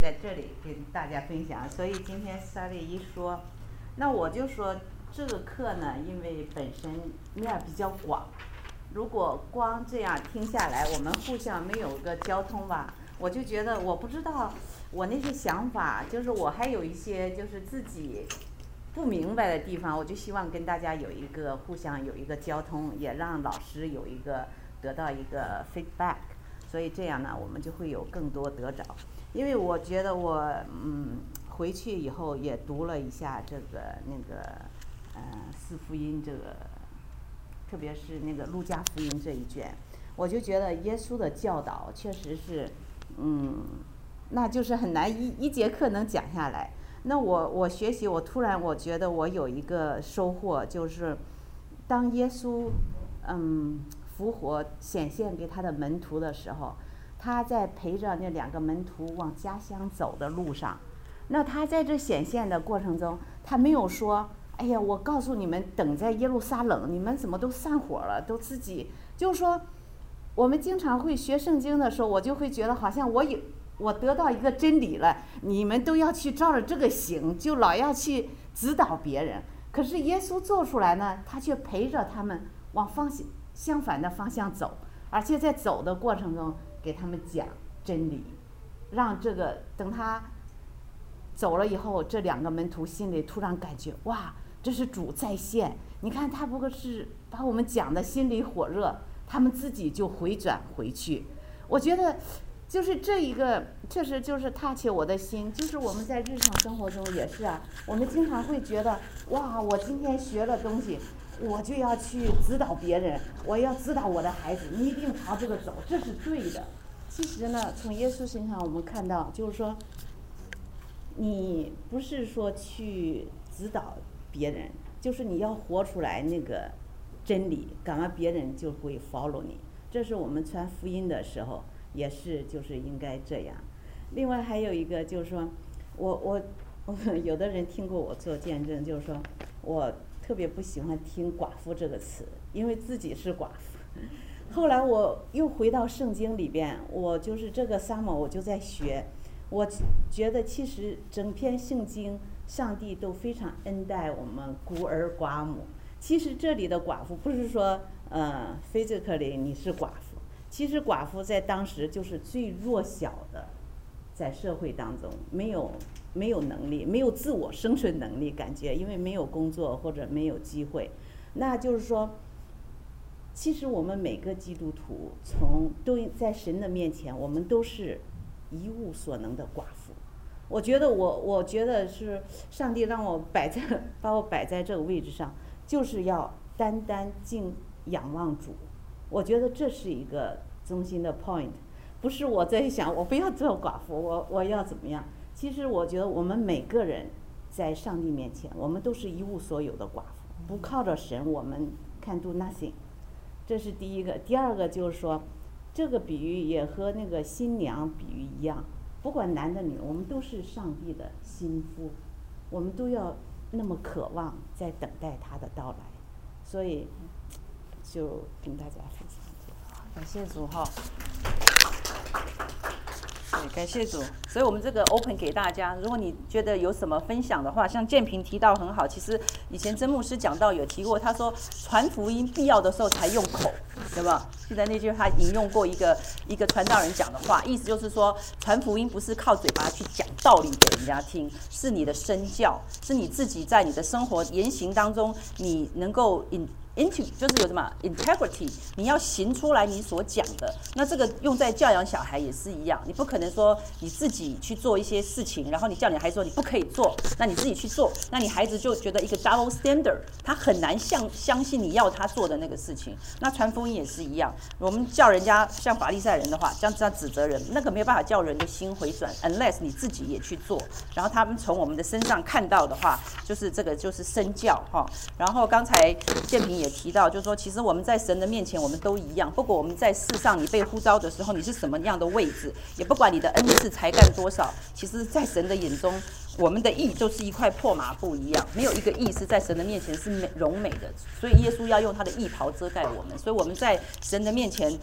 在这里跟大家分享。所以今天Sally一说，那我就说这个课呢，因为本身面比较广，如果光这样听下来，我们互相没有个交通吧，我就觉得我不知道我那些想法，就是我还有一些就是自己不明白的地方，我就希望跟大家有一个互相有一个交通，也让老师有一个得到一个 feedback， 所以这样呢，我们就会有更多得着。因为我觉得我回去以后也读了一下这个那个四福音这个，特别是那个路加福音这一卷，我就觉得耶稣的教导确实是那就是很难一节课能讲下来。那我学习，我突然我觉得我有一个收获，就是当耶稣复活显现给他的门徒的时候，他在陪着那2个门徒往家乡走的路上，那他在这显现的过程中，他没有说哎呀我告诉你们等在耶路撒冷，你们怎么都散伙了，都自己，就是说我们经常会学圣经的时候，我就会觉得好像我得到一个真理了，你们都要去照着这个行，就老要去指导别人。可是耶稣做出来呢，他却陪着他们往相反的方向走，而且在走的过程中给他们讲真理，让这个等他走了以后，这2个门徒心里突然感觉哇，这是主在现。你看他不过是把我们讲的心里火热，他们自己就回转回去。我觉得就是这一个确实就是touch我的心，就是我们在日常生活中也是啊，我们经常会觉得哇，我今天学了东西，我就要去指导别人，我要指导我的孩子，你一定朝这个走，这是对的。其实呢，从耶稣身上我们看到，就是说你不是说去指导别人，就是你要活出来那个真理，赶完别人就会 follow 你。这是我们传福音的时候也是就是应该这样。另外还有一个就是说我有的人听过我做见证，就是说我特别不喜欢听寡妇这个词，因为自己是寡妇。后来我又回到圣经里边，我就是这个 summer 我就在学，我觉得其实整篇圣经上帝都非常恩待我们孤儿寡母。其实这里的寡妇不是说physically 你是寡妇，其实寡妇在当时就是最弱小的，在社会当中没有能力，没有自我生存能力，感觉因为没有工作或者没有机会。那就是说其实我们每个基督徒都在神的面前，我们都是一无所能的寡妇。我觉得是上帝让我把我摆在这个位置上，就是要单单敬仰望主。我觉得这是一个中心的 point， 不是我在想我不要做寡妇，我要怎么样。其实我觉得我们每个人在上帝面前，我们都是一无所有的寡妇，不靠着神我们 can do nothing。 这是第一个。第二个就是说这个比喻也和那个新娘比喻一样，不管男的女，我们都是上帝的心腹，我们都要那么渴望在等待他的到来。所以就跟大家分享。 感谢主哈，对，感谢主。所以我们这个 open 给大家，如果你觉得有什么分享的话，像建平提到很好，其实以前曾牧师讲到有提过，他说传福音必要的时候才用口，对吧？记得那句他引用过一个传道人讲的话，意思就是说传福音不是靠嘴巴去讲道理给人家听，是你的身教，是你自己在你的生活言行当中，你能够就是有什么 integrity， 你要行出来你所讲的。那这个用在教养小孩也是一样，你不可能说你自己去做一些事情，然后你叫你孩子说你不可以做，那你自己去做，那你孩子就觉得一个 double standard， 他很难相信你要他做的那个事情。那传福音也是一样，我们叫人家像法利赛人的话，这样指责人，那个没有办法叫人的心回转 ，unless 你自己也去做。然后他们从我们的身上看到的话，就是这个就是身教哈。然后刚才建平也提到，就是说其实我们在神的面前我们都一样，不管我们在世上你被呼召的时候你是什么样的位置，也不管你的恩赐才干多少，其实在神的眼中我们的义都是一块破麻布一样，没有一个义是在神的面前是荣美的。所以耶稣要用他的义袍遮盖我们，所以我们在神的面前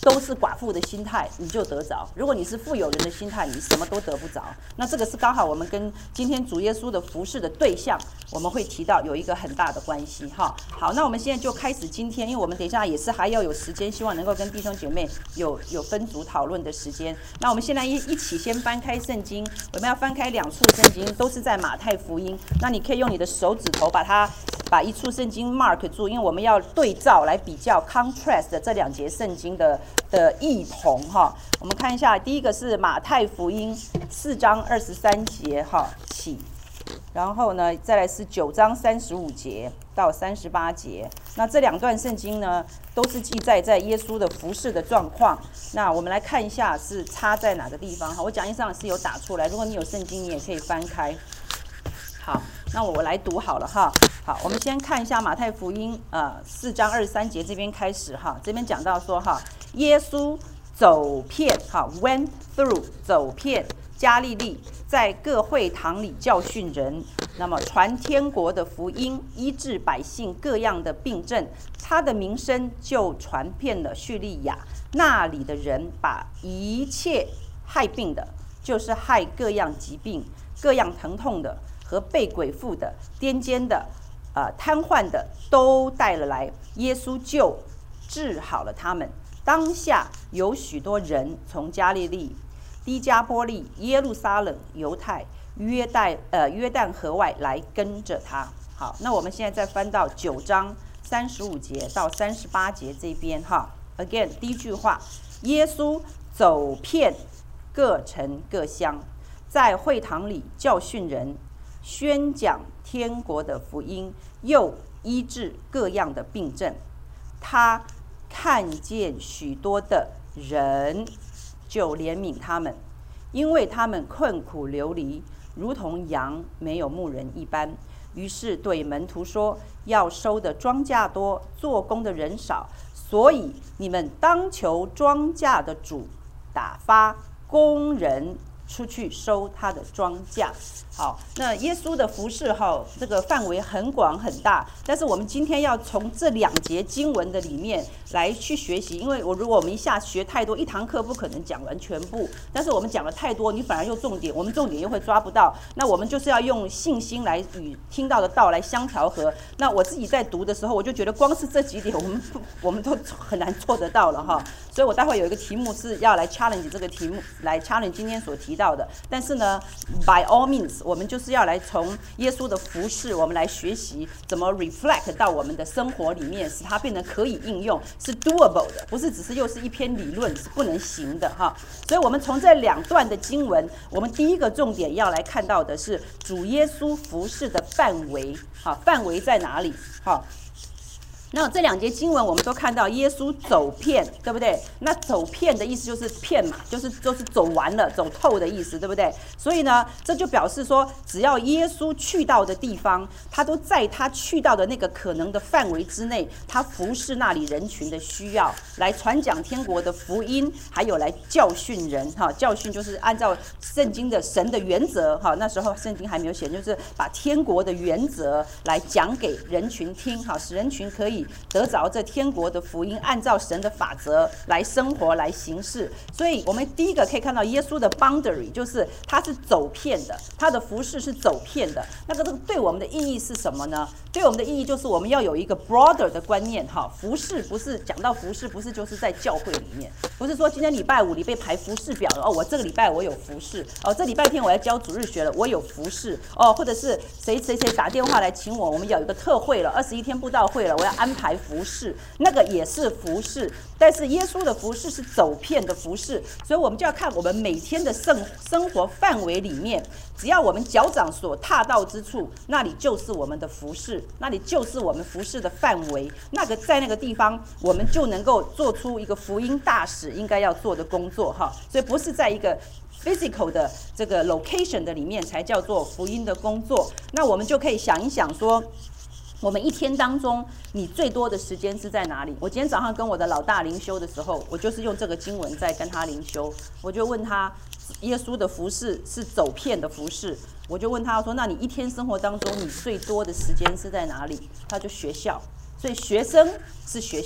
都是寡妇的心态，你就得着；如果你是富有人的心态，你什么都得不着。那这个是刚好我们跟今天主耶稣的服事的对象，我们会提到有一个很大的关系哈。好，那我们现在就开始今天，因为我们等一下也是还要有时间，希望能够跟弟兄姐妹有分组讨论的时间。那我们现在一起先翻开圣经，我们要翻开2处圣经，都是在马太福音。那你可以用你的手指头把一处圣经 mark 住，因为我们要对照来比较 contrast 这2节圣经的异同哈。我们看一下，第一个是马太福音4章23节哈起，然后呢再来是9章35节到38节。那这2段圣经呢，都是记载在耶稣的服事的状况。那我们来看一下是差在哪个地方哈。我讲义上是有打出来，如果你有圣经，你也可以翻开。好，那我来读好了哈。好，我们先看一下马太福音4章23节这边开始哈。这边讲到说哈，耶稣走遍哈 went through 走遍加利利，在各会堂里教训人，那么传天国的福音，医治百姓各样的病症，他的名声就传遍了叙利亚。那里的人把一切害病的，就是害各样疾病、各样疼痛的和被鬼附的、癫痫的、瘫痪的都带了来，耶稣就治好了他们。当下有许多人从加利利、低加波利、耶路撒冷、犹太、约旦河外来跟着他。好，那我们现在再翻到9章35节到38节这边哈。Again， 第一句话，耶稣走遍各城各乡，在会堂里教训人，宣讲天国的福音，又医治各样的病症。他看见许多的人，就怜悯他们，因为他们困苦流离，如同羊没有牧人一般。于是对门徒说，要收的庄稼多，做工的人少，所以你们当求庄稼的主打发工人出去收他的庄稼。好，那耶稣的服事哈，这个范围很广很大，但是我们今天要从这2节经文的里面来去学习，因为如果我们一下学太多，一堂课不可能讲完全部，但是我们讲了太多，你反而又重点，我们重点又会抓不到。那我们就是要用信心来与听到的道来相调和。那我自己在读的时候，我就觉得光是这几点我们都很难做得到了哈。所以我待会有一个题目是要来 challenge 这个题目，来 challenge 今天所提到的。但是呢 ，by all means， 我们就是要来从耶稣的服事，我们来学习怎么 reflect 到我们的生活里面，使它变得可以应用，是 doable 的，不是只是又是一篇理论，是不能行的哈。所以我们从这2段的经文，我们第一个重点要来看到的是主耶稣服事的范围，好，范围在哪里？好。那这2节经文我们都看到耶稣走遍，对不对？那走遍的意思就是遍嘛，就是走完了、走透的意思，对不对？所以呢，这就表示说，只要耶稣去到的地方，他都在他去到的那个可能的范围之内，他服侍那里人群的需要，来传讲天国的福音，还有来教训人哈。教训就是按照圣经的神的原则哈，那时候圣经还没有写，就是把天国的原则来讲给人群听哈，使人群可以得着这天国的福音，按照神的法则来生活来行事。所以我们第一个可以看到耶稣的 boundary， 就是他是走遍的，他的服事是走遍的。那个对我们的意义是什么呢？对我们的意义就是我们要有一个 broader 的观念哈。服事不是讲到服事，不是就是在教会里面，不是说今天礼拜5你被排服事表了哦，我这个礼拜我有服事哦，这礼拜天我要教主日学了，我有服事哦，或者是谁打电话来请我们有一个特会了，21天布道会了，我要安排服事，那个也是服事。但是耶稣的服事是走遍的服事，所以我们就要看我们每天的生活范围里面，只要我们脚掌所踏到之处，那里就是我们的服事，那里就是我们服事的范围。那个在那个地方，我们就能够做出一个福音大使应该要做的工作哈。所以不是在一个 physical 的这个 location 的里面才叫做福音的工作。那我们就可以想一想说，我们一天当中，你最多的时间是在哪里？我今天早上跟我的老大灵修的时候，我就是用这个经文在跟他灵修。我就问他，耶稣的服事是走遍的服事，我就问他说：“那你一天生活当中，你最多的时间是在哪里？”他就学校。所以学生是学校，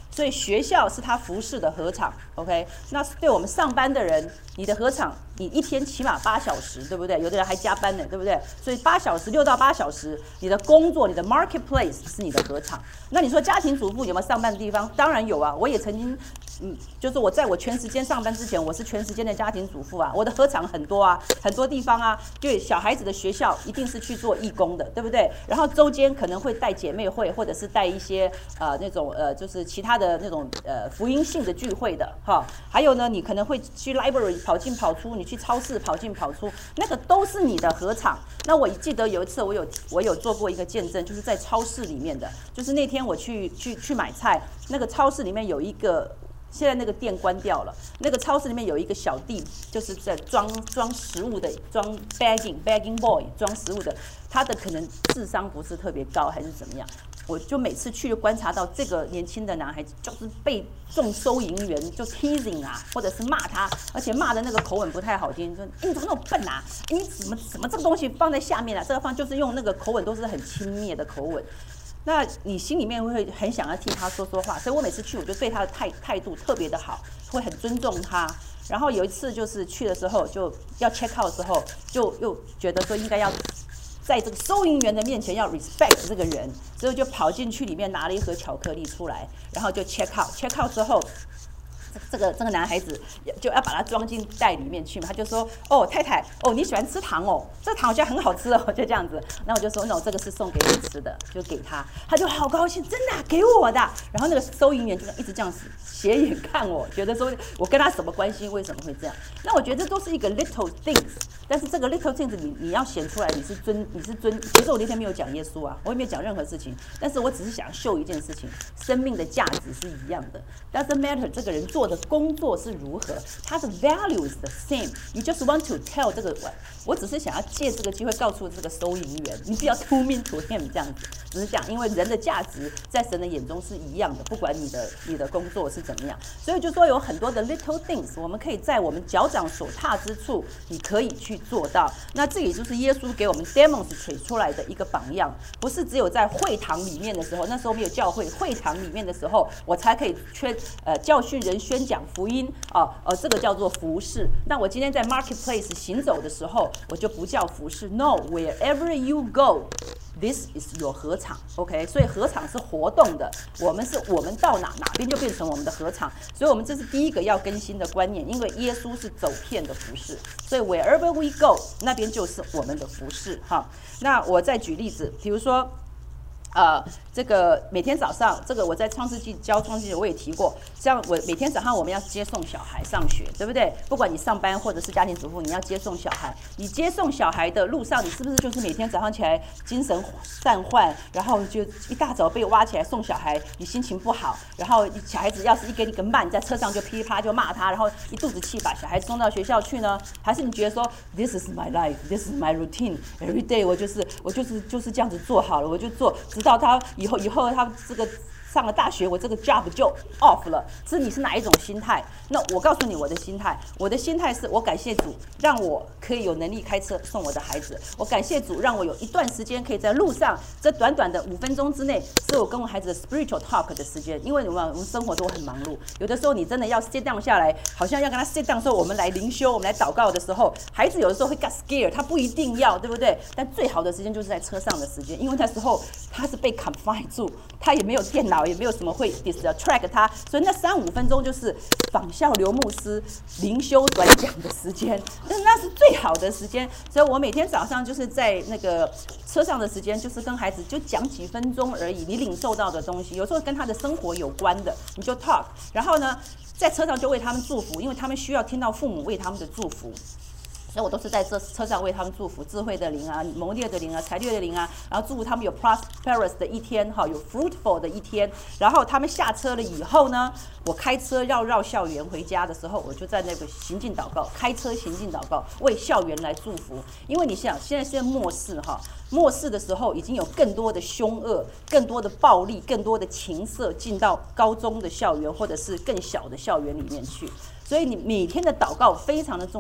所以学校是他服侍的禾场 ，OK？ 那对我们上班的人，你的禾场，你一天起码8小时，对不对？有的人还加班呢，对不对？所以8小时，6到8小时，你的工作，你的 marketplace 是你的禾场。那你说家庭主妇有没有上班的地方？当然有啊，我也曾经。就是我在我全时间上班之前，我是全时间的家庭主妇啊。我的禾场很多啊，很多地方啊，对小孩子的学校一定是去做义工的，对不对？然后周间可能会带姐妹会，或者是带一些那种就是其他的那种福音性的聚会的哈。还有呢，你可能会去 library 跑进跑出，你去超市跑进跑出，那个都是你的禾场。那我记得有一次我有做过一个见证，就是在超市里面的，就是那天我去买菜，那个超市里面有一个。现在那个店关掉了，那个超市里面有一个小弟，就是在装食物的，装 bagging boy 装食物的，他的可能智商不是特别高，还是怎么样？我就每次去就观察到这个年轻的男孩子，就是被众收银员就 teasing 啊，或者是骂他，而且骂的那个口吻不太好听，说你怎么那么笨啊？你怎么这个东西放在下面啊？这个放就是用那个口吻都是很轻蔑的口吻。那你心里面会很想要替他说说话，所以我每次去我就对他的态度特别的好，会很尊重他。然后有一次就是去的时候就要 check out 的时候，就又觉得说应该要在这个收银员的面前要 respect 这个人，所以就跑进去里面拿了一盒巧克力出来，然后就 check out。check out 之后。这个男孩子就要把它装进袋里面去嘛，他就说：“哦，太太，哦，你喜欢吃糖哦，这糖好像很好吃哦。”就这样子，那我就说：“那我这个是送给你吃的，就给他。”他就好高兴，真的、啊、给我的。然后那个收银员就一直这样子斜眼看我，觉得说我跟他什么关系？为什么会这样？那我觉得这都是一个 little things， 但是这个 little things 你要显出来，你是尊。其实我那天没有讲耶稣啊，我也没有讲任何事情，但是我只是想秀一件事情，生命的价值是一样的 ，doesn't matter 这个人做的工作是如何，他的 value is the same。You just want to tell 这个，我只是想要借这个机会告诉这个收银员，你不要 too mean to him 这样子，只是讲，因为人的价值在神的眼中是一样的，不管你的工作是怎么样，所以就说有很多的 little things， 我们可以在我们脚掌所踏之处，你可以去做到。那这也就是耶稣给我们 demonstrate 出来的一个榜样，不是只有在会堂里面的时候，那时候没有教会，会堂里面的时候，我才可以教训人、宣讲福音这个叫做服侍。那我今天在 marketplace 行走的时候，我就不叫服侍 ，no wherever you go。This is your 禾场 ，OK， 所以禾场是活动的，我们到哪边就变成我们的禾场，所以我们这是第一个要更新的观念，因为耶稣是走遍的服侍，所以 wherever we go 那边就是我们的服侍哈。那我再举例子，比如说。这个每天早上，这个我在创世纪教创世纪我也提过，像我每天早上我们要接送小孩上学，对不对？不管你上班或者是家庭主妇，你要接送小孩，你接送小孩的路上，你是不是就是每天早上起来精神散涣，然后就一大早被挖起来送小孩，你心情不好，然后小孩子要是一给你个慢，在车上就噼里啪啦就骂他，然后一肚子气把小孩子送到学校去呢？还是你觉得说 This is my life, this is my routine, every day 我就是这样子做好了，我就做。直到他以后他这个上了大学，我这个 job 就 off 了。你是哪一种心态？那我告诉你我的心态是我感谢主，让我可以有能力开车送我的孩子。我感谢主，让我有一段时间可以在路上，这短短的5分钟之内，是我跟我孩子的 spiritual talk 的时间。因为我们生活都很忙碌，有的时候你真的要 sit down 下来，好像要跟他 sit down 的时候，我们来灵修，我们来祷告的时候，孩子有的时候会 get scared， 他不一定要，对不对？但最好的时间就是在车上的时间，因为那时候他是被 confine 住，他也没有电脑，也没有什么会 distract 他，所以那3-5分钟就是仿效刘牧师灵修短讲的时间，那是最好的时间。所以我每天早上就是在那个车上的时间，就是跟孩子就讲几分钟而已，你领受到的东西，有时候跟他的生活有关的，你就 talk， 然后呢，在车上就为他们祝福，因为他们需要听到父母为他们的祝福。所以我都是在这车上为他们祝福智慧的灵啊、谋略的灵啊、才略的灵啊，然后祝福他们有 prosperous 的一天，有 fruitful 的一天。然后他们下车了以后呢，我开车要绕校园回家的时候，我就在那个行进祷告，开车行进祷告，为校园来祝福。因为你想，现在是末世末世的时候，已经有更多的凶恶、更多的暴力、更多的情色进到高中的校园或者是更小的校园里面去。所以你每天的祷告非常的重要。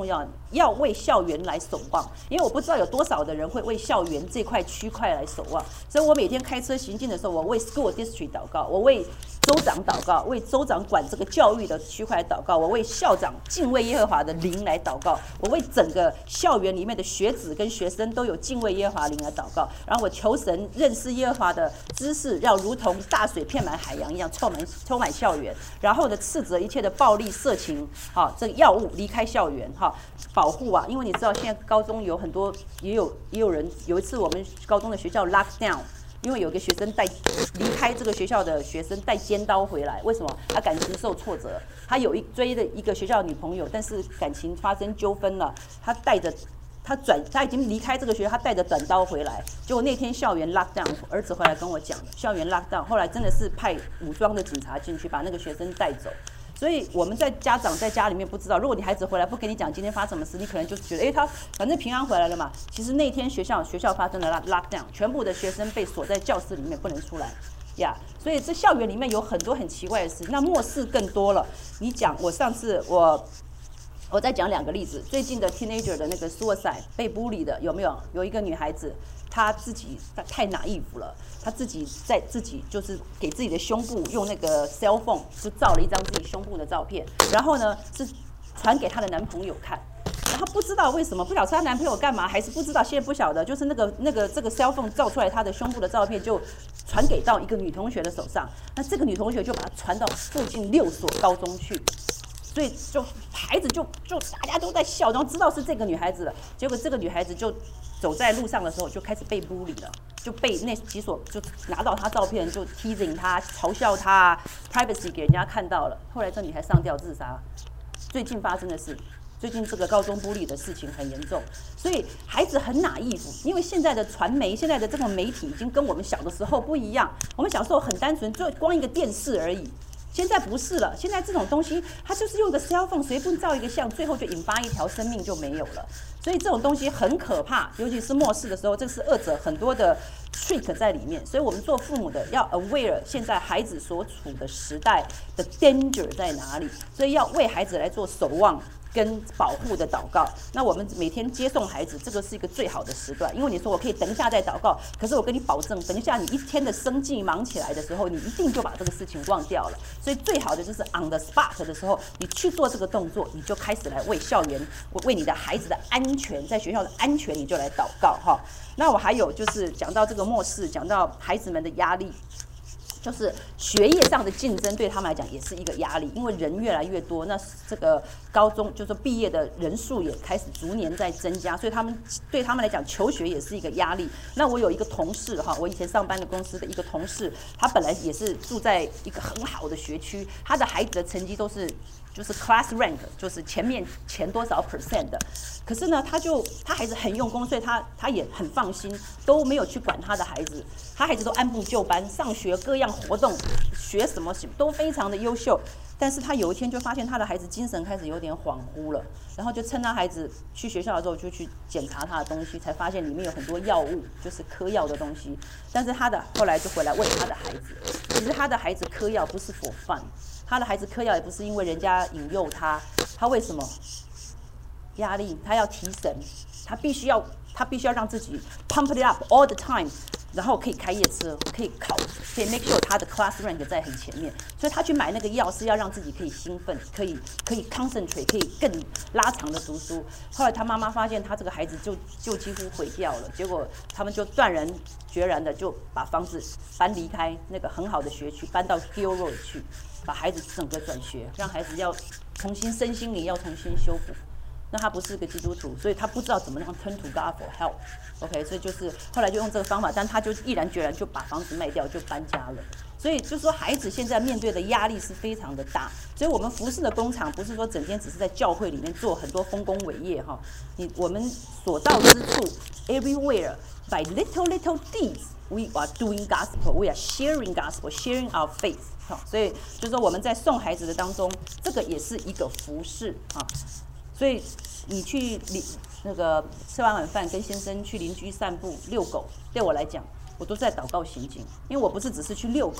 要为校园来守望，因为我不知道有多少的人会为校园这块区块来守望，所以我每天开车行进的时候，我为 school district 祷告，我为州长祷告，为州长管这个教育的区块祷告，我为校长敬畏耶和华的灵来祷告，我为整个校园里面的学子跟学生都有敬畏耶和华灵来祷告，然后我求神认识耶和华的知识，要如同大水遍满海洋一样充满校园，然后呢斥责一切的暴力色情，这个药物离开校园，保护啊，因为你知道现在高中有很多也有人，有一次我们高中的学校 lock down。因为有个学生离开这个学校的学生带尖刀回来，为什么？他感情受挫折，他追的一个学校的女朋友，但是感情发生纠纷了，他已经离开这个学校，他带着短刀回来，结果那天校园 lock down， 儿子回来跟我讲的，校园 lock down， 后来真的是派武装的警察进去把那个学生带走。所以我们家长在家里面不知道，如果你孩子回来不跟你讲今天发生什么事，你可能就觉得，他反正平安回来了嘛。其实那天学校发生了 lockdown， 全部的学生被锁在教室里面不能出来，所以这校园里面有很多很奇怪的事。那末世更多了。你讲，我上次我再讲2个例子，最近的 teenager 的那个 suicide 被bully的有没有？有一个女孩子，她自己太naïve了。他自己就是给自己的胸部用那个 cell phone 就照了一张自己胸部的照片，然后呢是传给她的男朋友看，然后不知道为什么，不晓得她男朋友干嘛，还是不知道，现在不晓得，就是这个 cell phone 照出来她的胸部的照片就传给到一个女同学的手上，那这个女同学就把它传到附近6所高中去。所以就孩子就大家都在笑，然后知道是这个女孩子了，结果这个女孩子就走在路上的时候就开始被bully了，就被那几所就拿到她照片就 teasing 她，嘲笑她 privacy 给人家看到了，后来这女孩上吊自杀。最近发生的事，最近这个高中bully的事情很严重，所以孩子很naïve，因为现在的传媒，现在的这种媒体已经跟我们小的时候不一样，我们小时候很单纯，就光一个电视而已。现在不是了，现在这种东西，它就是用个 cell phone 随便照一个相，最后就引发一条生命就没有了。所以这种东西很可怕，尤其是末世的时候，这是恶者很多的 trick 在里面。所以我们做父母的要 aware 现在孩子所处的时代的 danger 在哪里，所以要为孩子来做守望跟保护的祷告。那我们每天接送孩子，这个是一个最好的时段，因为你说我可以等一下再祷告，可是我跟你保证，等一下你一天的生计忙起来的时候，你一定就把这个事情忘掉了。所以最好的就是 on the spot 的时候，你去做这个动作，你就开始来为校园、为你的孩子的安全，在学校的安全，你就来祷告哈。那我还有就是讲到这个末世，讲到孩子们的压力。就是学业上的竞争对他们来讲也是一个压力，因为人越来越多，那这个高中就是毕业的人数也开始逐年在增加，所以对他们来讲求学也是一个压力。那我有一个同事哈，我以前上班的公司的一个同事，他本来也是住在一个很好的学区，他的孩子的成绩都是就是 class rank， 就是前多少 percent 的。可是呢，他孩子很用功，所以他也很放心，都没有去管他的孩子，他孩子都按部就班，上学各样活动，学什么都非常的优秀。但是他有一天就发现他的孩子精神开始有点恍惚了，然后就趁他孩子去学校的时候就去检查他的东西，才发现里面有很多药物，就是嗑药的东西。但是后来就回来问他的孩子，其实他的孩子嗑药不是 for fun， 他的孩子嗑药也不是因为人家引诱他，他为什么？压力，他要提神，他必须要让自己 pump it up all the time， 然后可以开夜车，可以可以 make sure 他的 class rank 在很前面，所以他去买那个药是要让自己可以兴奋，可以 concentrate， 可以更拉长的读书。后来他妈妈发现他这个孩子就几乎毁掉了，结果他们就断然决然的就把房子搬离开那个很好的学区，搬到 Hill Road 去，把孩子整个转学，让孩子要重新身心灵要重新修复。那他不是个基督徒，所以他不知道怎么样 turn to God for help。OK， 所以就是后来就用这个方法，但他就毅然决然就把房子卖掉，就搬家了。所以就是说，孩子现在面对的压力是非常的大。所以我们服事的工厂不是说整天只是在教会里面做很多丰功伟业哈，我们所到之处 ，everywhere by little deeds。We are doing gospel. We are sharing gospel, sharing our faith. 所以就是说我们在送孩子的当中，这个也是一个服事啊。所以你去吃完晚饭跟先生去邻居散步遛狗，对我来讲，我都在祷告行进，因为我不是只是去遛狗，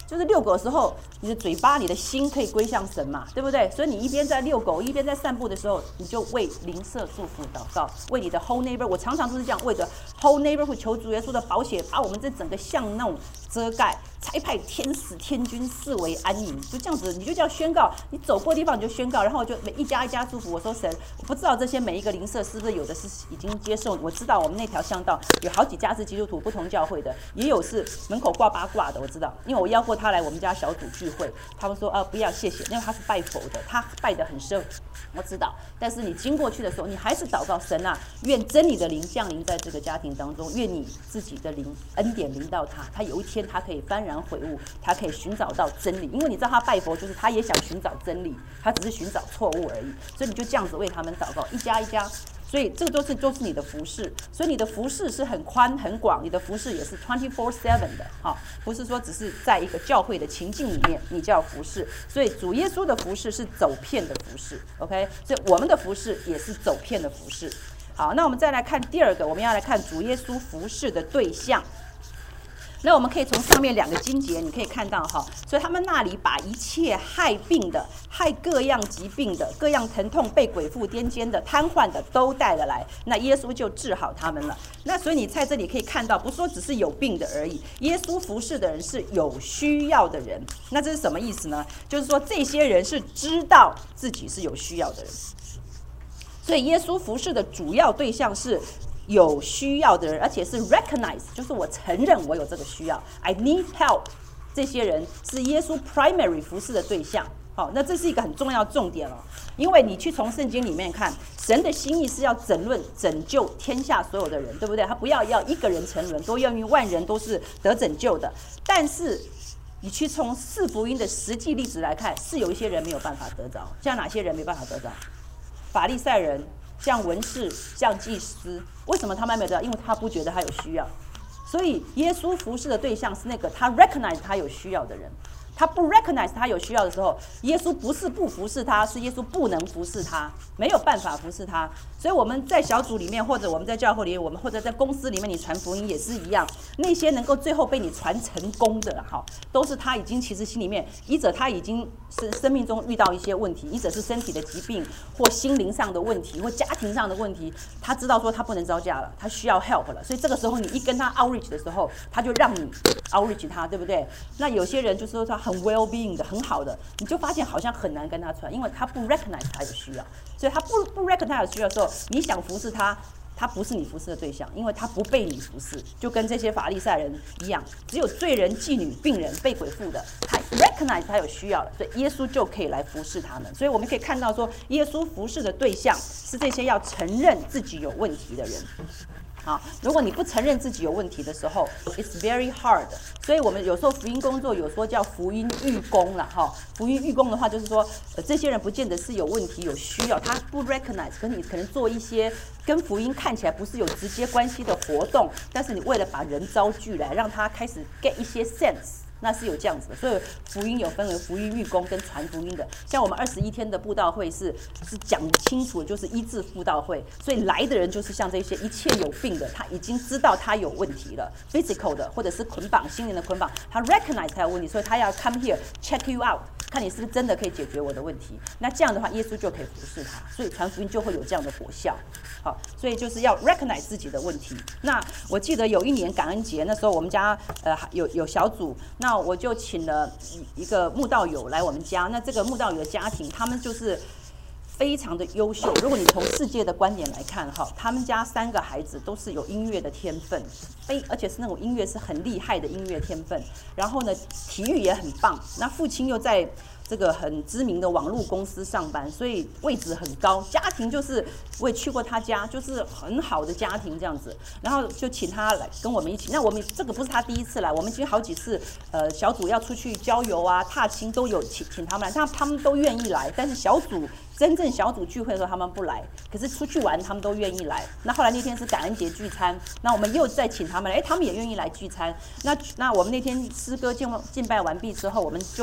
就是遛狗的时候，你的嘴巴、你的心可以归向神嘛，对不对？所以你一边在遛狗，一边在散步的时候，你就为邻舍祝福祷告，为你的 whole neighbor。我常常都是这样，为着 whole neighborhood 求主耶稣的宝血，把我们这整个巷弄遮盖，差派天使天军四围安营，就这样子，你就这样宣告，你走过地方你就宣告，然后就每一家一家祝福。我说神，我不知道这些每一个邻舍是不是有的是已经接受，我知道我们那条巷道有好几家是基督徒，不同教会的，也有是门口挂八卦的，我知道，因为我邀过他来我们家小组聚会，他们说不要谢谢，因为他是拜佛的，他拜得很深，我知道。但是你经过去的时候，你还是祷告神啊，愿真理的灵降临在这个家庭当中，愿你自己的灵恩典临到他，他有一天他可以幡然悔悟，他可以寻找到真理，因为你知道他拜佛就是他也想寻找真理，他只是寻找错误而已，所以你就这样子为他们祷告，一家一家。所以这个都是你的服事，所以你的服事是很宽很广，你的服事也是 24/7 的，不是说只是在一个教会的情境里面你叫服事。所以主耶稣的服事是走遍的服事 ，OK？ 所以我们的服事也是走遍的服事。好，那我们再来看第二个，我们要来看主耶稣服事的对象。那我们可以从上面2个经节，你可以看到所以他们那里把一切害病的、害各样疾病的、各样疼痛、被鬼附癫痫的、瘫痪的都带了来，那耶稣就治好他们了。那所以你在这里可以看到，不是说只是有病的而已，耶稣服侍的人是有需要的人。那这是什么意思呢？就是说这些人是知道自己是有需要的人，所以耶稣服侍的主要对象是有需要的人，而且是 recognize， 就是我承认我有这个需要 ，I need help。这些人是耶稣 primary 服侍的对象。好，那这是一个很重要的重点了，因为你去从圣经里面看，神的心意是要拯救天下所有的人，对不对？他不要一个人沉沦，都要因为万人都是得拯救的。但是你去从4福音的实际例子来看，是有一些人没有办法得着，像哪些人没办法得着？法利赛人。像文士，像祭司，为什么他们没有得到？因为他不觉得他有需要。所以耶稣服侍的对象是那个他 recognize 他有需要的人。他不 recognize 他有需要的时候，耶稣不是不服侍他，是耶稣不能服侍他，没有办法服侍他。所以我们在小组里面，或者我们在教会里面，我们或者在公司里面，你传福音也是一样。那些能够最后被你传成功的，都是他已经其实心里面，一者他已经是生命中遇到一些问题，一者是身体的疾病，或心灵上的问题，或家庭上的问题，他知道说他不能招架了，他需要 help 了。所以这个时候你一跟他 outreach 的时候，他就让你 outreach 他，对不对？那有些人就是说他很 well being 的，很好的，你就发现好像很难跟他传，因为他不 recognize 他有需要，所以他不 recognize 他有需要的时候，你想服侍他，他不是你服侍的对象，因为他不被你服侍，就跟这些法利赛人一样，只有罪人、妓女、病人、被鬼附的，他 recognize 他有需要了，所以耶稣就可以来服侍他们。所以我们可以看到说，耶稣服侍的对象是这些要承认自己有问题的人。好，如果你不承认自己有问题的时候 ，it's very hard。所以我们有时候福音工作有说叫福音预工了哈。福音预工的话，就是说，这些人不见得是有问题、有需要，他不 recognize， 可你可能做一些跟福音看起来不是有直接关系的活动，但是你为了把人招聚来，让他开始 get 一些 sense。那是有这样子的，所以福音有分为福音预工跟传福音的。像我们21天的布道会是讲清楚的，就是医治布道会，所以来的人就是像这些一切有病的，他已经知道他有问题了 ，physical 的或者是捆绑心灵的捆绑，他 recognize 他有问题，所以他要 come here check you out， 看你是不是真的可以解决我的问题。那这样的话，耶稣就可以服侍他，所以传福音就会有这样的果效。好，所以就是要 recognize 自己的问题。那我记得有一年感恩节，那时候我们家有小组，那我就请了一个慕道友来我们家。那这个慕道友的家庭，他们就是非常的优秀。如果你从世界的观点来看，哈，他们家3个孩子都是有音乐的天分，而且是那种音乐是很厉害的音乐天分。然后呢，体育也很棒。那父亲又在这个很知名的网络公司上班，所以位置很高。家庭就是我也去过他家，就是很好的家庭这样子。然后就请他来跟我们一起。那我们这个不是他第一次来，我们已经好几次小组要出去郊游啊、踏青都有请他们来，他们都愿意来。但是真正小组聚会的时候他们不来，可是出去玩他们都愿意来。那后来那天是感恩节聚餐，那我们又再请他们来，他们也愿意来聚餐。那我们那天诗歌敬拜完毕之后，我们就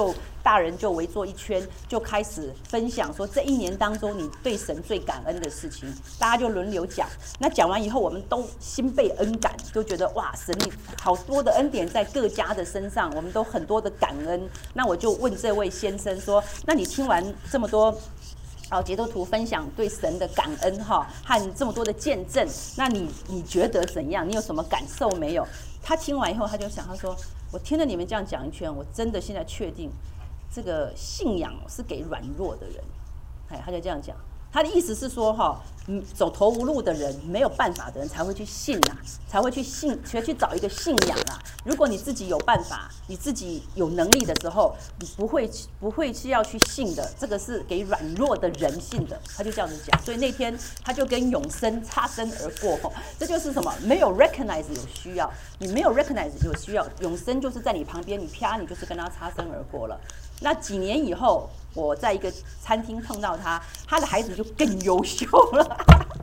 大人就围坐一圈，就开始分享说这一年当中你对神最感恩的事情，大家就轮流讲。那讲完以后，我们都心被恩感，就觉得哇，神你好多的恩典在各家的身上，我们都很多的感恩。那我就问这位先生说，那你听完这么多基督徒分享对神的感恩哈，和这么多的见证，那你觉得怎样？你有什么感受没有？他听完以后，他就想，他说：“我听了你们这样讲一圈，我真的现在确定，这个信仰是给软弱的人。”他就这样讲。他的意思是说，走投无路的人，没有办法的人才会去信啊，才会去找一个信仰啊。如果你自己有办法，你自己有能力的时候，你不会是要去信的。这个是给软弱的人信的。他就这样子讲。所以那天他就跟永生擦身而过。这就是什么？没有 recognize 有需要，你没有 recognize 有需要，永生就是在你旁边，你啪，你就是跟他擦身而过了。那几年以后，我在一个餐厅碰到他，他的孩子就更优秀了，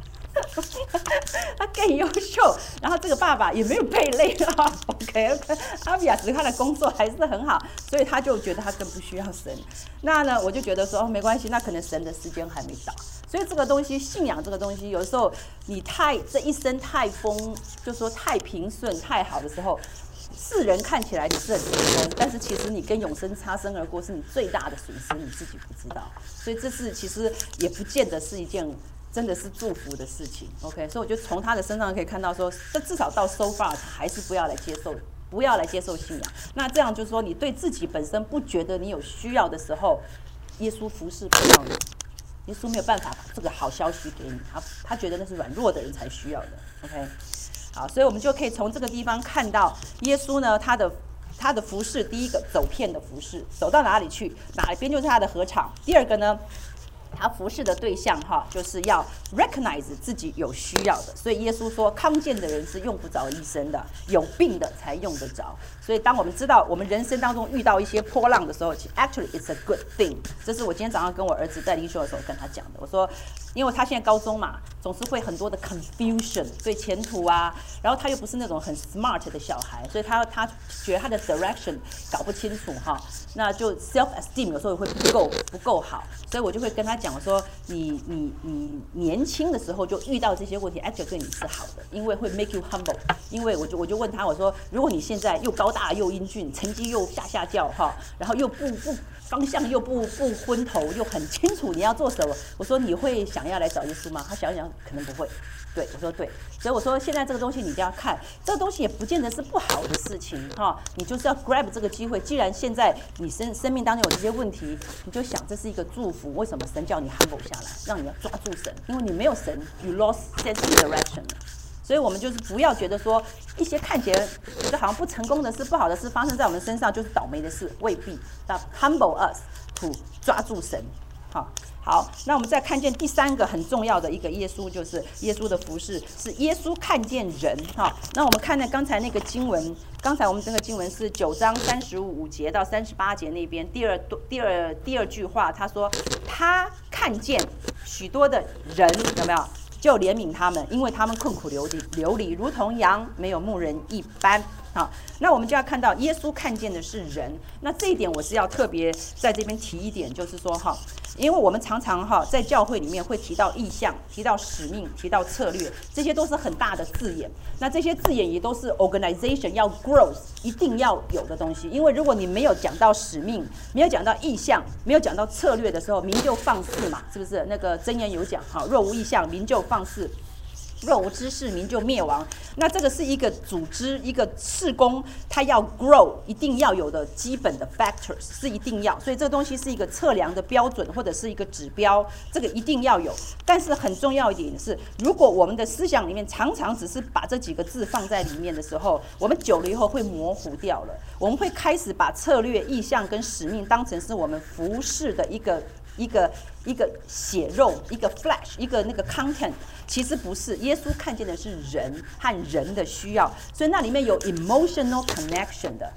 他更优秀，然后这个爸爸也没有被累啊 ，OK， 阿比亚斯他的工作还是很好，所以他就觉得他更不需要神。那呢，我就觉得说没关系，那可能神的时间还没到。所以这个东西，信仰这个东西，有时候你这一生太就说太平顺、太好的时候。世人看起来你是很成功，但是其实你跟永生擦身而过是你最大的损失，你自己不知道。所以这是其实也不见得是一件真的是祝福的事情。OK， 所以我就从他的身上可以看到说，这至少到 so far 还是不要来接受信仰。那这样就是说，你对自己本身不觉得你有需要的时候，耶稣服侍不到你，耶稣没有办法把这个好消息给你，他觉得那是软弱的人才需要的。OK。好，所以我们就可以从这个地方看到耶稣呢，他的服事，第一个走遍的服事，走到哪里去，哪一边就是他的禾场。第二个呢，他服事的对象就是要 recognize 自己有需要的。所以耶稣说，康健的人是用不着医生的，有病的才用得着。所以当我们知道我们人生当中遇到一些波浪的时候 ，actually it's a good thing。这是我今天早上跟我儿子在灵修的时候跟他讲的。我说，因为他现在高中嘛，总是会很多的 confusion， 对前途啊，然后他又不是那种很 smart 的小孩，所以他觉得他的 direction 搞不清楚那就 self esteem 有时候会不够好，所以我就会跟他讲说，你年轻的时候就遇到这些问题 ，actually 对你是好的，因为会 make you humble。因为我就问他，我说，如果你现在又高大又英俊，成绩又下叫然后又不方向又不昏头，又很清楚你要做什么，我说你会想要来找耶稣吗？他想一想，可能不会。对，我说对，所以我说现在这个东西你就要看，这个东西也不见得是不好的事情你就是要 grab 这个机会。既然现在你生命当中有这些问题，你就想这是一个祝福。为什么神叫你 humble 下来，让你要抓住神？因为你没有神 ，you lost sense of direction。所以我们就是不要觉得说一些看起来觉得好像不成功的事、不好的事发生在我们身上就是倒霉的事，未必。那 humble us to 抓住神，好，那我们再看见第三个很重要的一个耶稣，就是耶稣的服事是耶稣看见人那我们看刚才那个经文，刚才我们这个经文是9章35节到38节那边第二句话，他说他看见许多的人，有没有？就怜悯他们，因为他们困苦流离，如同羊没有牧人一般。那我们就要看到耶稣看见的是人。那这一点我是要特别在这边提一点，就是说因为我们常常在教会里面会提到意向、提到使命、提到策略，这些都是很大的字眼。那这些字眼也都是 organization 要 growth 一定要有的东西。因为如果你没有讲到使命，没有讲到意向，没有讲到策略的时候，民就放肆嘛，是不是？那个箴言有讲若无意向，民就放肆。若无知识，民就灭亡。那这个是一个组织、一个事工，它要 grow， 一定要有的基本的 factors 是一定要。所以这个东西是一个测量的标准，或者是一个指标，这个一定要有。但是很重要一点是，如果我们的思想里面常常只是把这几个字放在里面的时候，我们久了以后会模糊掉了。我们会开始把策略、意向跟使命当成是我们服事的一个血肉，一个 flesh， 一个那个 content， 其实不是。耶稣看见的是人和人的需要，所以那里面有 emotional connection 的。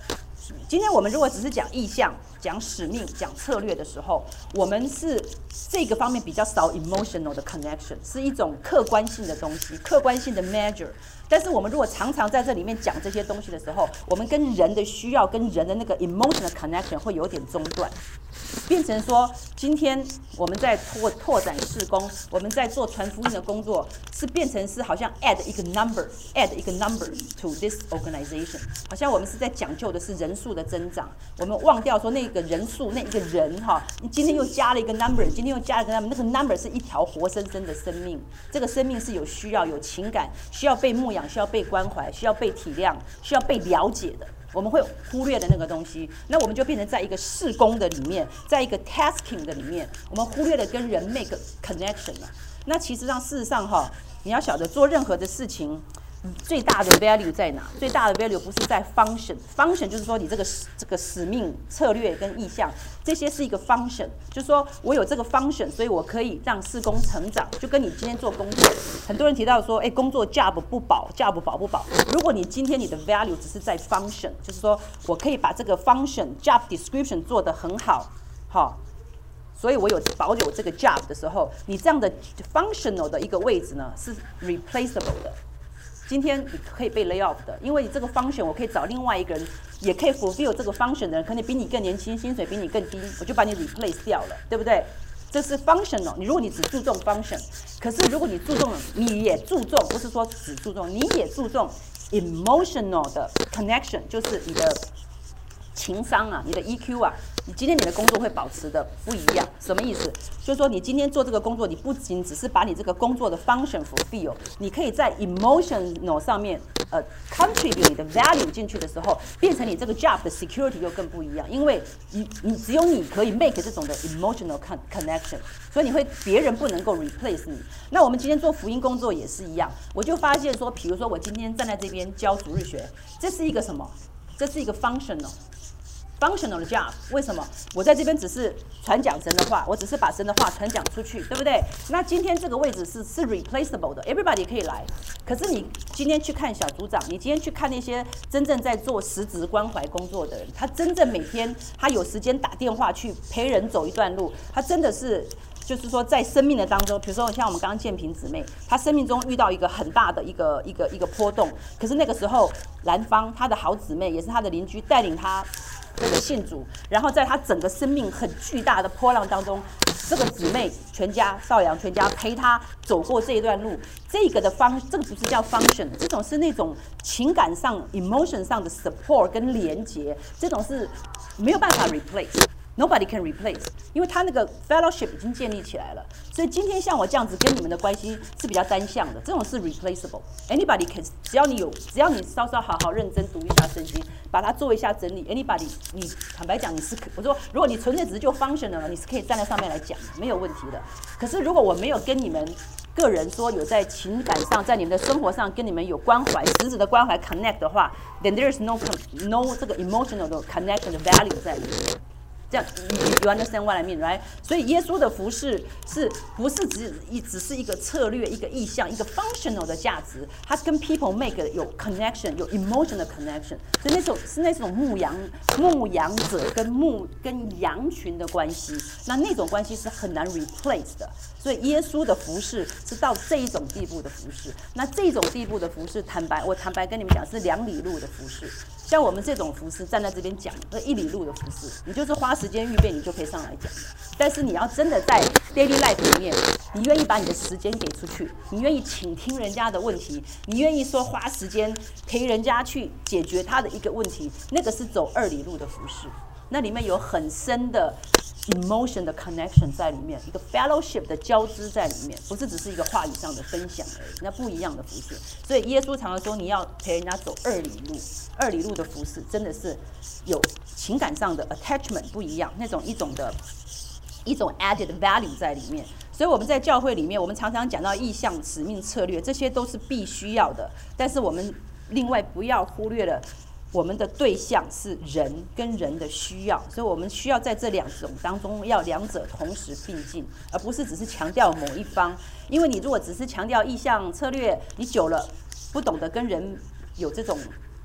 今天我们如果只是讲意向、讲使命、讲策略的时候，我们是这个方面比较少 emotional 的 connection， 是一种客观性的东西，客观性的 measure。但是我们如果常常在这里面讲这些东西的时候，我们跟人的需要、跟人的那个 emotional connection 会有点中断，变成说，今天我们在拓展事工，我们在做传福音的工作，是变成是好像 add 一个 number to this organization， 好像我们是在讲究的是人数的增长，我们忘掉说那个人数，那一个人哈，你今天又加了一个 number， 今天又加了一个 number， 那个 number 是一条活生生的生命，这个生命是有需要、有情感，需要被牧养，需要被关怀，需要被体谅，需要被了解的。我们会忽略的那个东西，那我们就变成在一个事工的里面，在一个 tasking 的里面，我们忽略了跟人 make connection 了。那其实上，事实上哈，你要晓得做任何的事情，最大的 value 在哪？最大的 value 不是在 function 就是说你这个使命、策略跟意向，这些是一个 function， 就是说我有这个 function， 所以我可以让事工成长。就跟你今天做工作，很多人提到说，工作 job 不保 ，job 保不保？如果你今天你的 value 只是在 function， 就是说我可以把这个 function job description 做得很好，好。所以我保有这个 job 的时候，你这样的 functional 的一个位置呢是 replaceable 的。今天你可以被 lay off 的，因为你这个 function 我可以找另外一个人，也可以 fulfill 这个 function 的人，可能比你更年轻，薪水比你更低，我就把你 replace 掉了，对不对？这是 functional。如果你只注重 function， 可是如果你也注重，不是说只注重，你也注重 emotional 的 connection， 就是你的情商啊，你的 EQ 啊，你今天你的工作会保持的不一样。什么意思？就是说你今天做这个工作，你不仅只是把你这个工作的 function fulfill， 你可以在 emotional 上面contribute 你的 value 进去的时候，变成你这个 job 的 security 又更不一样。因为你只有你可以 make 这种的 emotional connection， 所以别人不能够 replace 你。那我们今天做福音工作也是一样，我就发现说，比如说我今天站在这边教主日学，这是一个什么？这是一个 functional 的 job， 为什么？我在这边只是传讲神的话，我只是把神的话传讲出去，对不对？那今天这个位置是 replaceable 的 ，everybody 可以来。可是你今天去看小组长，你今天去看那些真正在做实质关怀工作的人，他真正每天他有时间打电话去陪人走一段路，他真的是。就是说，在生命的当中，比如说像我们刚刚建平姊妹，她生命中遇到一个很大的一个波动，可是那个时候，兰芳她的好姊妹也是她的邻居，带领她这个信主，然后在她整个生命很巨大的波浪当中，这个姊妹全家少阳全家陪她走过这一段路，这个不是叫 function， 这种是那种情感上 emotion 上的 support 跟连结，这种是没有办法 replace。Nobody can replace， 因为他那个 fellowship 已经建立起来了，所以今天像我这样子跟你们的关系是比较单向的，这种是 replaceable。Anybody can， 只要你稍稍好好认真读一下圣经，把它做一下整理 ，anybody， 你坦白讲我说如果你纯粹只是就 function 了，你是可以站在上面来讲，没有问题的。可是如果我没有跟你们个人说有在情感上，在你们的生活上跟你们有关怀，实质的关怀 connect 的话 ，then there is no 这个 emotional 的 connection 的 value 在里面。这样 you understand what I mean, right？ 所以耶稣的服事不是只是一个策略、一个意向、一个 functional 的价值，它跟 people make 有 connection， 有 emotional 的 connection， 所以那种牧羊者跟羊群的关系，那种关系是很难 replace 的。所以耶稣的服事是到这一种地步的服事，那这种地步的服事，我坦白跟你们讲是2里路的服事。像我们这种服事站在这边讲，那1里路的服事，你就是花时间预备，你就可以上来讲的。但是你要真的在 daily life 里面，你愿意把你的时间给出去，你愿意倾听人家的问题，你愿意说花时间陪人家去解决他的一个问题，那个是走2里路的服事，那里面有很深的 emotion 的 connection 在里面，一个 fellowship 的交织在里面，不是只是一个话语上的分享而已，那不一样的服事。所以耶稣常常说，你要陪人家走2里路，2里路的服事真的是有情感上的 attachment 不一样，一种 added value 在里面。所以我们在教会里面，我们常常讲到意向、使命、策略，这些都是必须要的，但是我们另外不要忽略了。我们的对象是人跟人的需要，所以我们需要在这2种当中要2者同时并进，而不是只是强调某一方。因为你如果只是强调意向策略，你久了不懂得跟人有这种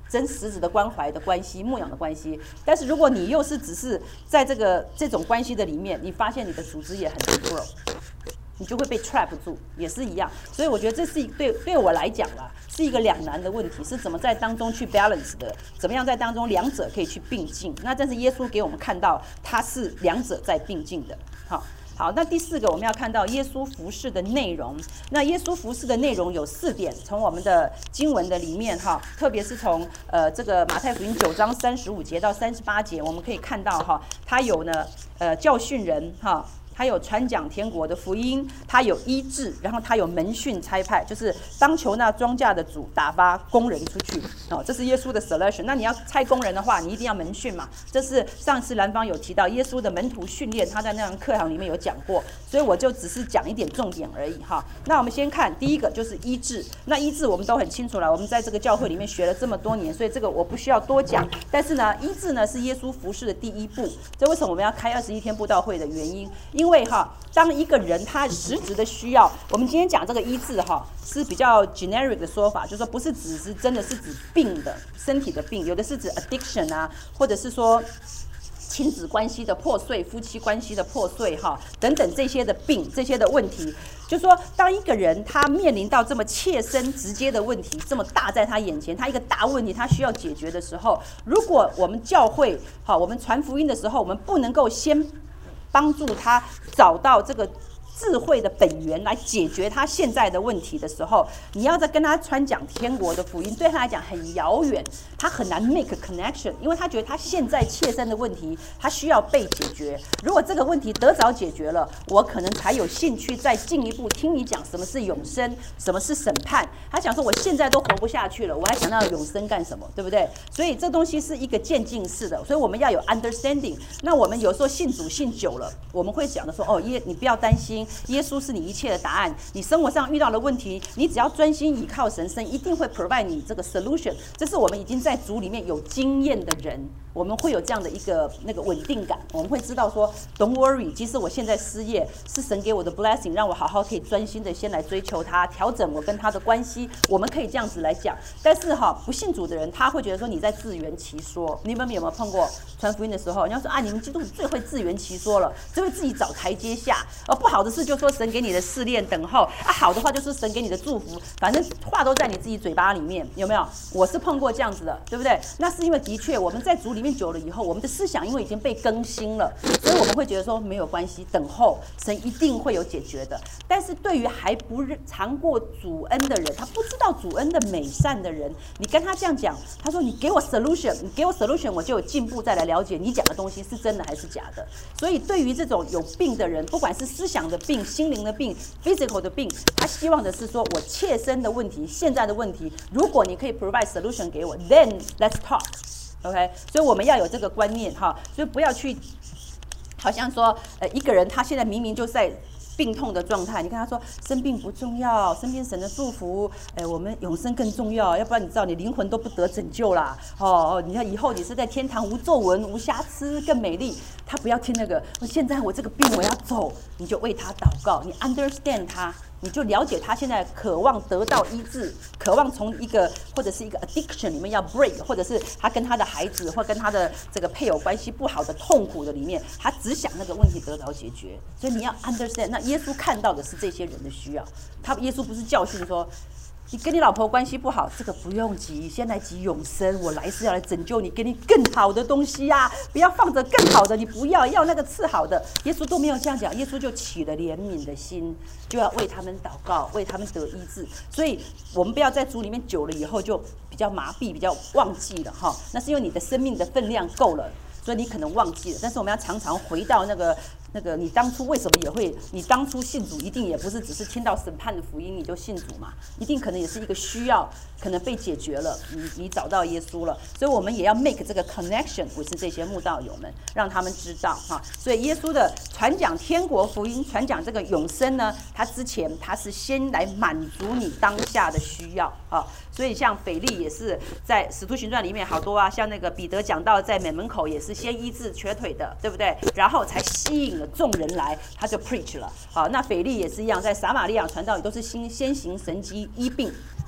真实质的关怀的关系、牧养的关系。但是如果你又是只是在这种关系的里面，你发现你的组织也很难 grow， 你就会被 trap 住，也是一样。所以我觉得这是对我来讲啦，是一个两难的问题，是怎么在当中去 balance 的，怎么样在当中两者可以去并进。那但是耶稣给我们看到，他是两者在并进的。好，那第四个我们要看到耶稣服事的内容。那耶稣服事的内容有4点，从我们的经文的里面特别是从这个马太福音9章35节到38节，我们可以看到他有呢教训人他有传讲天国的福音，他有医治，然后他有门训差派，就是当求那庄稼的主打发工人出去这是耶稣的 selection。 那你要差工人的话，你一定要门训嘛，这是上次兰芳有提到耶稣的门徒训练，他在那堂课堂里面有讲过，所以我就只是讲一点重点而已那我们先看第一个就是医治。那医治我们都很清楚了，我们在这个教会里面学了这么多年，所以这个我不需要多讲。但是呢，医治呢是耶稣服事的第一步，这为什么我们要开21天布道会的原因。因为当一个人他实质的需要，我们今天讲这个医治是比较 generic 的说法，就是说不是只是真的是指病的身体的病，有的是指 addiction 啊，或者是说亲子关系的破碎、夫妻关系的破碎等等这些的病、这些的问题。就是说当一个人他面临到这么切身直接的问题，这么大在他眼前，他一个大问题他需要解决的时候，如果我们教会我们传福音的时候，我们不能够先帮助他找到这个智慧的本源来解决他现在的问题的时候，你要再跟他传讲天国的福音，对他来讲很遥远，他很难 make a connection， 因为他觉得他现在切身的问题他需要被解决。如果这个问题得早解决了，我可能才有兴趣再进一步听你讲什么是永生，什么是审判。他想说我现在都活不下去了，我还想到永生干什么，对不对？所以这东西是一个渐进式的，所以我们要有 understanding。 那我们有时候信主信久了，我们会讲的说你不要担心，耶稣是你一切的答案，你生活上遇到的问题，你只要专心倚靠神，神一定会 provide 你这个 solution。 这是我们已经在主里面有经验的人，我们会有这样的一个那个稳定感，我们会知道说 don't worry， 即使我现在失业，是神给我的 blessing， 让我好好可以专心的先来追求他，调整我跟他的关系，我们可以这样子来讲。但是不信主的人他会觉得说你在自圆其说。你们有没有碰过传福音的时候，你要说你们基督徒最会自圆其说了，只会自己找台阶下，不好的事就说神给你的试炼等候好的话就是神给你的祝福，反正话都在你自己嘴巴里面，有没有？我是碰过这样子的，对不对？那是因为的确我们在主里面久了以后，我们的思想因为已经被更新了，所以我们会觉得说没有关系，等候神一定会有解决的。但是对于还不尝过主恩的人，他不知道主恩的美善的人，你跟他这样讲，他说你给我 solution， 你给我 solution， 我就有进步再来了解你讲的东西是真的还是假的。所以对于这种有病的人，不管是思想的病、心灵的病、physical 的病，他希望的是说我切身的问题、现在的问题，如果你可以 provide solution 给我 ，then let's talk。OK， 所以我们要有这个观念所以不要去好像说一个人他现在明明就在病痛的状态，你看他说生病不重要，身边神的祝福，我们永生更重要，要不然你知道你灵魂都不得拯救啦。你看以后你是在天堂无皱纹、无瑕疵、更美丽。他不要听那个，现在我这个病我要走，你就为他祷告，你 understand 他，你就了解他现在渴望得到医治，渴望从一个或者是一个 addiction 里面要 break， 或者是他跟他的孩子或跟他的这个配偶关系不好的痛苦的里面，他只想那个问题得到解决。所以你要 understand， 那耶稣看到的是这些人的需要，耶稣不是教训说你跟你老婆关系不好，这个不用急，先来急永生，我来是要来拯救你，给你更好的东西不要放着更好的，你不要那个次好的。耶稣都没有这样讲，耶稣就起了怜悯的心，就要为他们祷告，为他们得医治。所以我们不要在主里面久了以后就比较麻痹，比较忘记了那是因为你的生命的分量够了，所以你可能忘记了。但是我们要常常回到那个你当初为什么也会，你当初信主一定也不是只是听到审判的福音你就信主嘛，一定可能也是一个需要，可能被解决了，你找到耶稣了。所以我们也要 make 这个 connection with 这些慕道友们，让他们知道所以耶稣的传讲天国福音，传讲这个永生呢，他之前他是先来满足你当下的需要所以像腓力也是在使徒行传里面好多像那个彼得讲到在门口也是先医治瘸腿的，对不对？然后才吸引了众人来，他就 preach 了那腓力也是一样，在撒玛利亚传道也都是先行神迹医病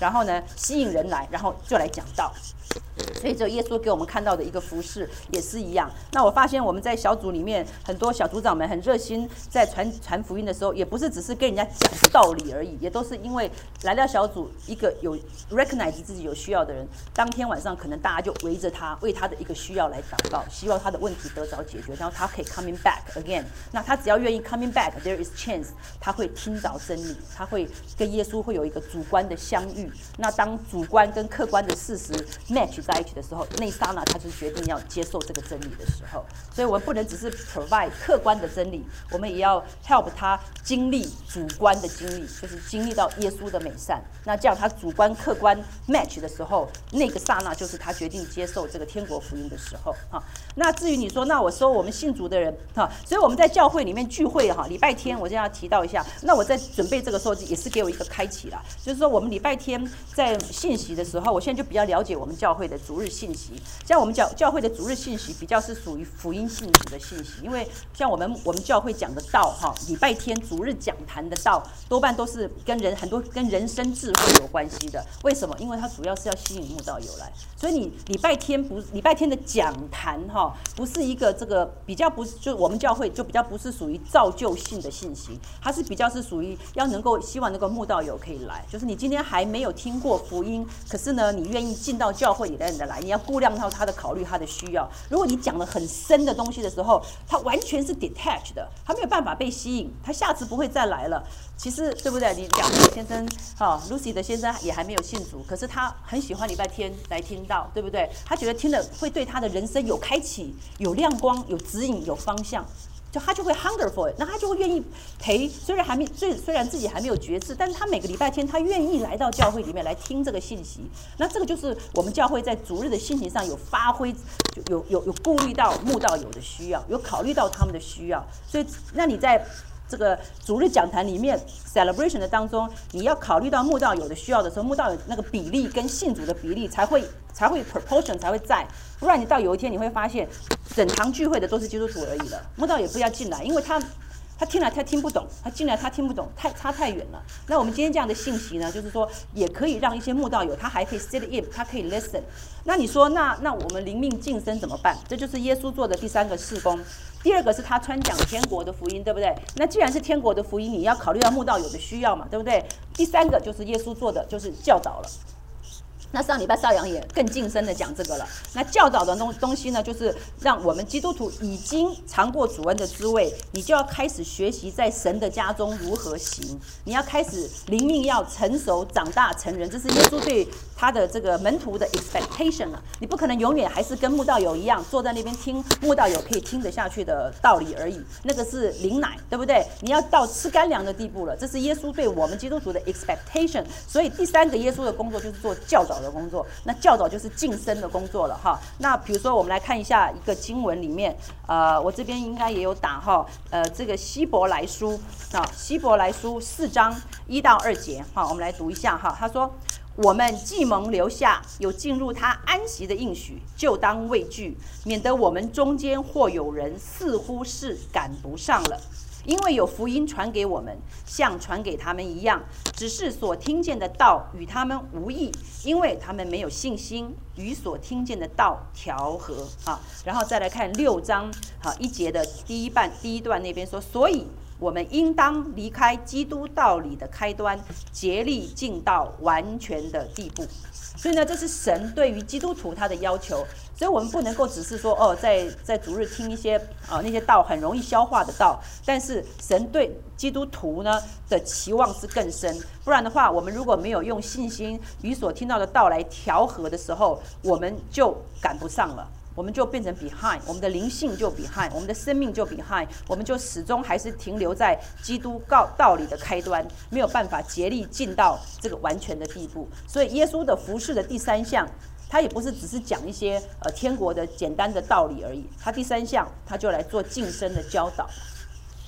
然后呢吸引人来，然后就来讲道。所以这耶稣给我们看到的一个服事也是一样。那我发现我们在小组里面很多小组长们很热心，在传福音的时候，也不是只是跟人家讲道理而已，也都是因为来到小组一个有 recognize 自己有需要的人，当天晚上可能大家就围着他，为他的一个需要来祷告，希望他的问题得着解决，然后他可以 coming back again。那他只要愿意 coming back，there is chance 他会听着真理，他会跟耶稣会有一个主观的相遇。那当主观跟客观的事实 match 在一起的时候，那一刹那他就决定要接受这个真理的时候，所以我们不能只是 provide 客观的真理，我们也要 help 他经历主观的经历，就是经历到耶稣的美善。那这样他主观客观 match 的时候，那个刹那就是他决定接受这个天国福音的时候。那至于你说，那我说我们信主的人，所以我们在教会里面聚会礼拜天我就要提到一下。那我在准备这个时候也是给我一个开启啦，就是说我们礼拜天在信息的时候，我现在就比较了解我们教会的主日信息。像我们教会的主日信息比较是属于福音性质的信息，因为像我们教会讲的道礼拜天主日讲坛的道，多半都是很多跟人生智慧有关系的。为什么？因为它主要是要吸引慕道友来，所以你礼拜天的讲坛不是一个这个比较不是，就我们教会就比较不是属于造就性的信息，它是比较是属于要希望能够慕道友可以来，就是你今天还没有听过福音，可是呢你愿意进到教会里的人来，你要估量到他的考虑他的需要。如果你讲了很深的东西的时候，他完全是 detached 的，他没有办法被吸引，他下次不会再来了。其实对不对？你讲的先生Lucy 的先生也还没有信主，可是他很喜欢礼拜天来听到，对不对？他觉得听了会对他的人生有开启、有亮光、有指引、有方向。就他就会 hunger for it， 那他就会愿意陪，虽然自己还没有决志，但是他每个礼拜天他愿意来到教会里面来听这个信息。那这个就是我们教会在主日的信息上有发挥，有顾虑到慕道友的需要，有考虑到他们的需要。所以那你在这个主日讲坛里面 celebration 的当中，你要考虑到慕道友的需要的时候，慕道友那个比例跟信主的比例才会 proportion 才会在，不然你到有一天你会发现整堂聚会的都是基督徒而已了，慕道友不要进来，因为他听来他听不懂，他进来他听不懂，差太远了。那我们今天这样的信息呢，就是说也可以让一些慕道友他还可以 sit in， 他可以 listen。那你说那我们灵命晋升怎么办？这就是耶稣做的第三个事工。第二个是他传讲天国的福音，对不对？那既然是天国的福音，你要考虑到慕道友的需要嘛，对不对？第三个就是耶稣做的，就是教导了。那上礼拜少阳也更近身的讲这个了。那教导的东西呢，就是让我们基督徒已经尝过主恩的滋味，你就要开始学习在神的家中如何行。你要开始灵命要成熟、长大成人，这是耶稣对他的这个门徒的 expectation 啊。你不可能永远还是跟慕道友一样坐在那边听慕道友可以听得下去的道理而已，那个是灵奶，对不对？你要到吃干粮的地步了，这是耶稣对我们基督徒的 expectation。所以第三个耶稣的工作就是做教导的工作，那教导就是晋升的工作了哈。那比如说我们来看一下一个经文里面，我这边应该也有打哈，这个希伯来书希伯来书4章1到2节哈，我们来读一下哈。他说：我们既蒙留下有进入他安息的应许，就当畏惧，免得我们中间或有人似乎是赶不上了。因为有福音传给我们，像传给他们一样，只是所听见的道与他们无益，因为他们没有信心与所听见的道调和然后再来看6章1节的第一段那边说，所以我们应当离开基督道理的开端，竭力进到完全的地步。所以呢，这是神对于基督徒他的要求。所以我们不能够只是说在主日听一些那些道很容易消化的道，但是神对基督徒呢的期望是更深。不然的话，我们如果没有用信心与所听到的道来调和的时候，我们就赶不上了。我们就变成 behind， 我们的灵性就 behind， 我们的生命就 behind， 我们就始终还是停留在基督道理的开端，没有办法竭力进到这个完全的地步。所以耶稣的服事的第3项，他也不是只是讲一些天国的简单的道理而已，他第3项他就来做晋升的教导。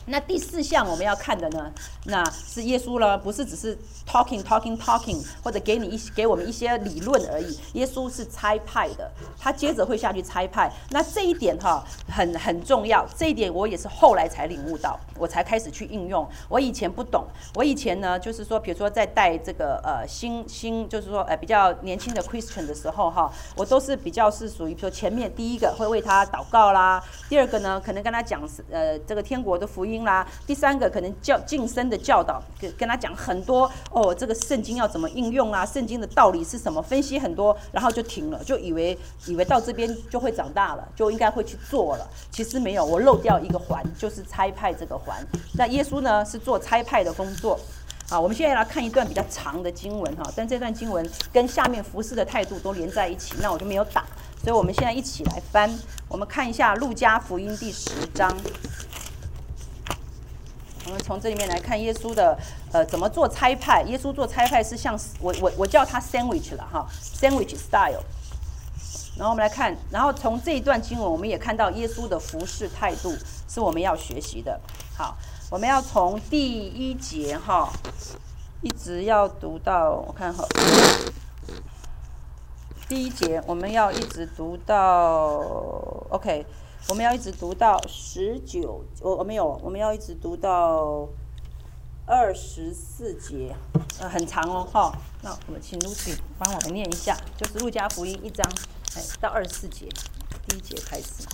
那第4项我们要看的呢，那是耶稣呢，不是只是 talking， 或者给我们一些理论而已。耶稣是差派的，他接着会下去差派。那这一点很重要，这一点我也是后来才领悟到，我才开始去应用。我以前不懂，我以前呢就是说，比如说在带这个就是说比较年轻的 Christian 的时候我都是比较是属于，比如前面第一个会为他祷告啦，第2个呢可能跟他讲这个天国的福音啦，第3个可能晋升的教导，跟他讲很多这个圣经要怎么应用啊，圣经的道理是什么，分析很多，然后就停了，就以为到这边就会长大了，就应该会去做了。其实没有，我漏掉一个环，就是差派这个环。那耶稣呢是做差派的工作。好，我们现在来看一段比较长的经文但这段经文跟下面服事的态度都连在一起，那我就没有打，所以我们现在一起来翻，我们看一下路加福音第10章。我们从这里面来看耶稣的怎么做差派。耶稣做差派是像我叫他 sandwich 了sandwich style。然后我们来看，然后从这一段经文我们也看到耶稣的服事态度是我们要学习的。好，我们要从第1节一直要读到，我看第1节我们要一直读到 OK， 我们要一直读到19，我们要一直读到24节，很长那我们请 Lucy 帮我们念一下，就是路加福音1章到24节，第1节开始。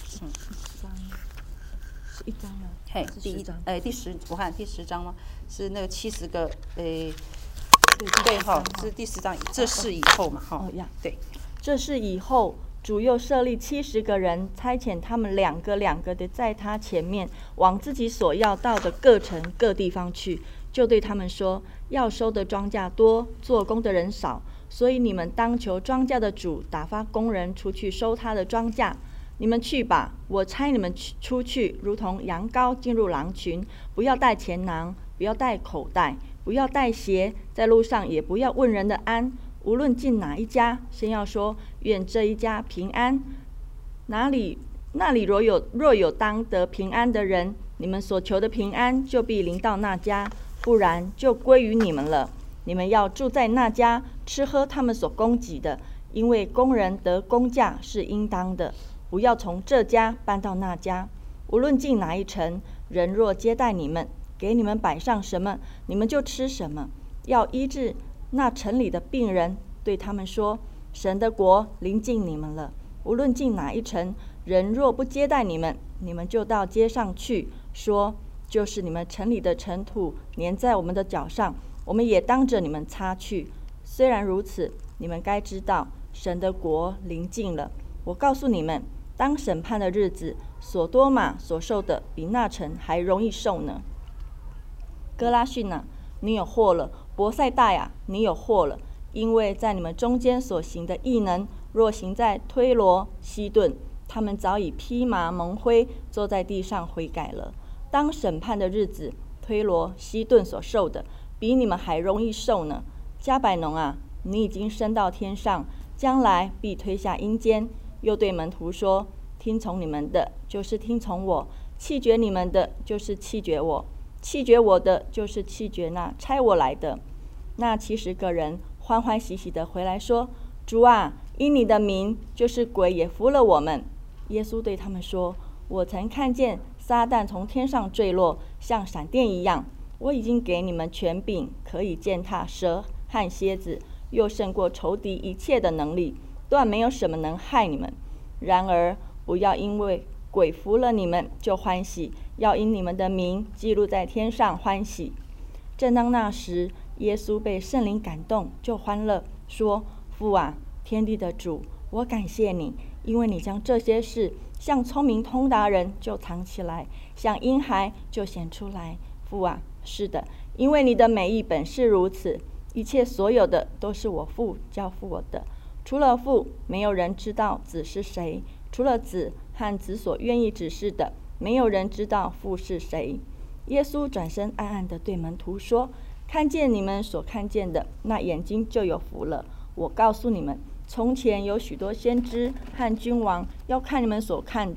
是1章吗？ 第10，我看第10章吗？是那个70个对是第10章，这事以后嘛对， 这事以后，主又设立70个人，差遣他们2个的在他前面，往自己所要到的各城各地方去，就对他们说：要收的庄稼多，做工的人少，所以你们当求庄稼的主打发工人出去收他的庄稼。你们去吧，我差你们出去，如同羊羔进入狼群。不要带钱囊，不要带口袋，不要带鞋，在路上也不要问人的安。无论进哪一家，先要说愿这一家平安。那里若有当得平安的人，你们所求的平安就必临到那家，不然就归于你们了。你们要住在那家，吃喝他们所供给的，因为工人得工价是应当的。不要从这家搬到那家。无论进哪一城，人若接待你们，给你们摆上什么，你们就吃什么。要医治那城里的病人，对他们说：神的国临近你们了。无论进哪一城，人若不接待你们，你们就到街上去，说：就是你们城里的尘土粘在我们的脚上，我们也当着你们擦去。虽然如此，你们该知道，神的国临近了。我告诉你们，当审判的日子，所多玛所受的比那城还容易受呢。哥拉汛啊，你有祸了；伯赛大呀，你有祸了。因为在你们中间所行的异能，若行在推罗、西顿，他们早已披麻蒙灰，坐在地上悔改了。当审判的日子，推罗、西顿所受的，比你们还容易受呢。加百农啊，你已经升到天上，将来必推下阴间。又对门徒说：听从你们的，就是听从我；弃绝你们的，就是弃绝我；弃绝我的，就是弃绝那差我来的。那70个人欢欢喜喜地回来说：主啊，因你的名，就是鬼也服了我们。耶稣对他们说：我曾看见撒旦从天上坠落，像闪电一样。我已经给你们权柄，可以践踏蛇和蝎子，又胜过仇敌一切的能力，断没有什么能害你们。然而不要因为鬼服了你们就欢喜，要因你们的名记录在天上欢喜。正当那时，耶稣被圣灵感动，就欢乐，说：父啊，天地的主，我感谢你，因为你将这些事向聪明通达人就藏起来，向婴孩就显出来。父啊，是的，因为你的美意本是如此。一切所有的都是我父交付我的。除了父，没有人知道子是谁；除了子和子所愿意指示的，没有人知道父是谁。耶稣转身暗暗地对门徒说：看见你们所看见的，那眼睛就有福了。我告诉你们，从前有许多先知和君王要看你们所看的，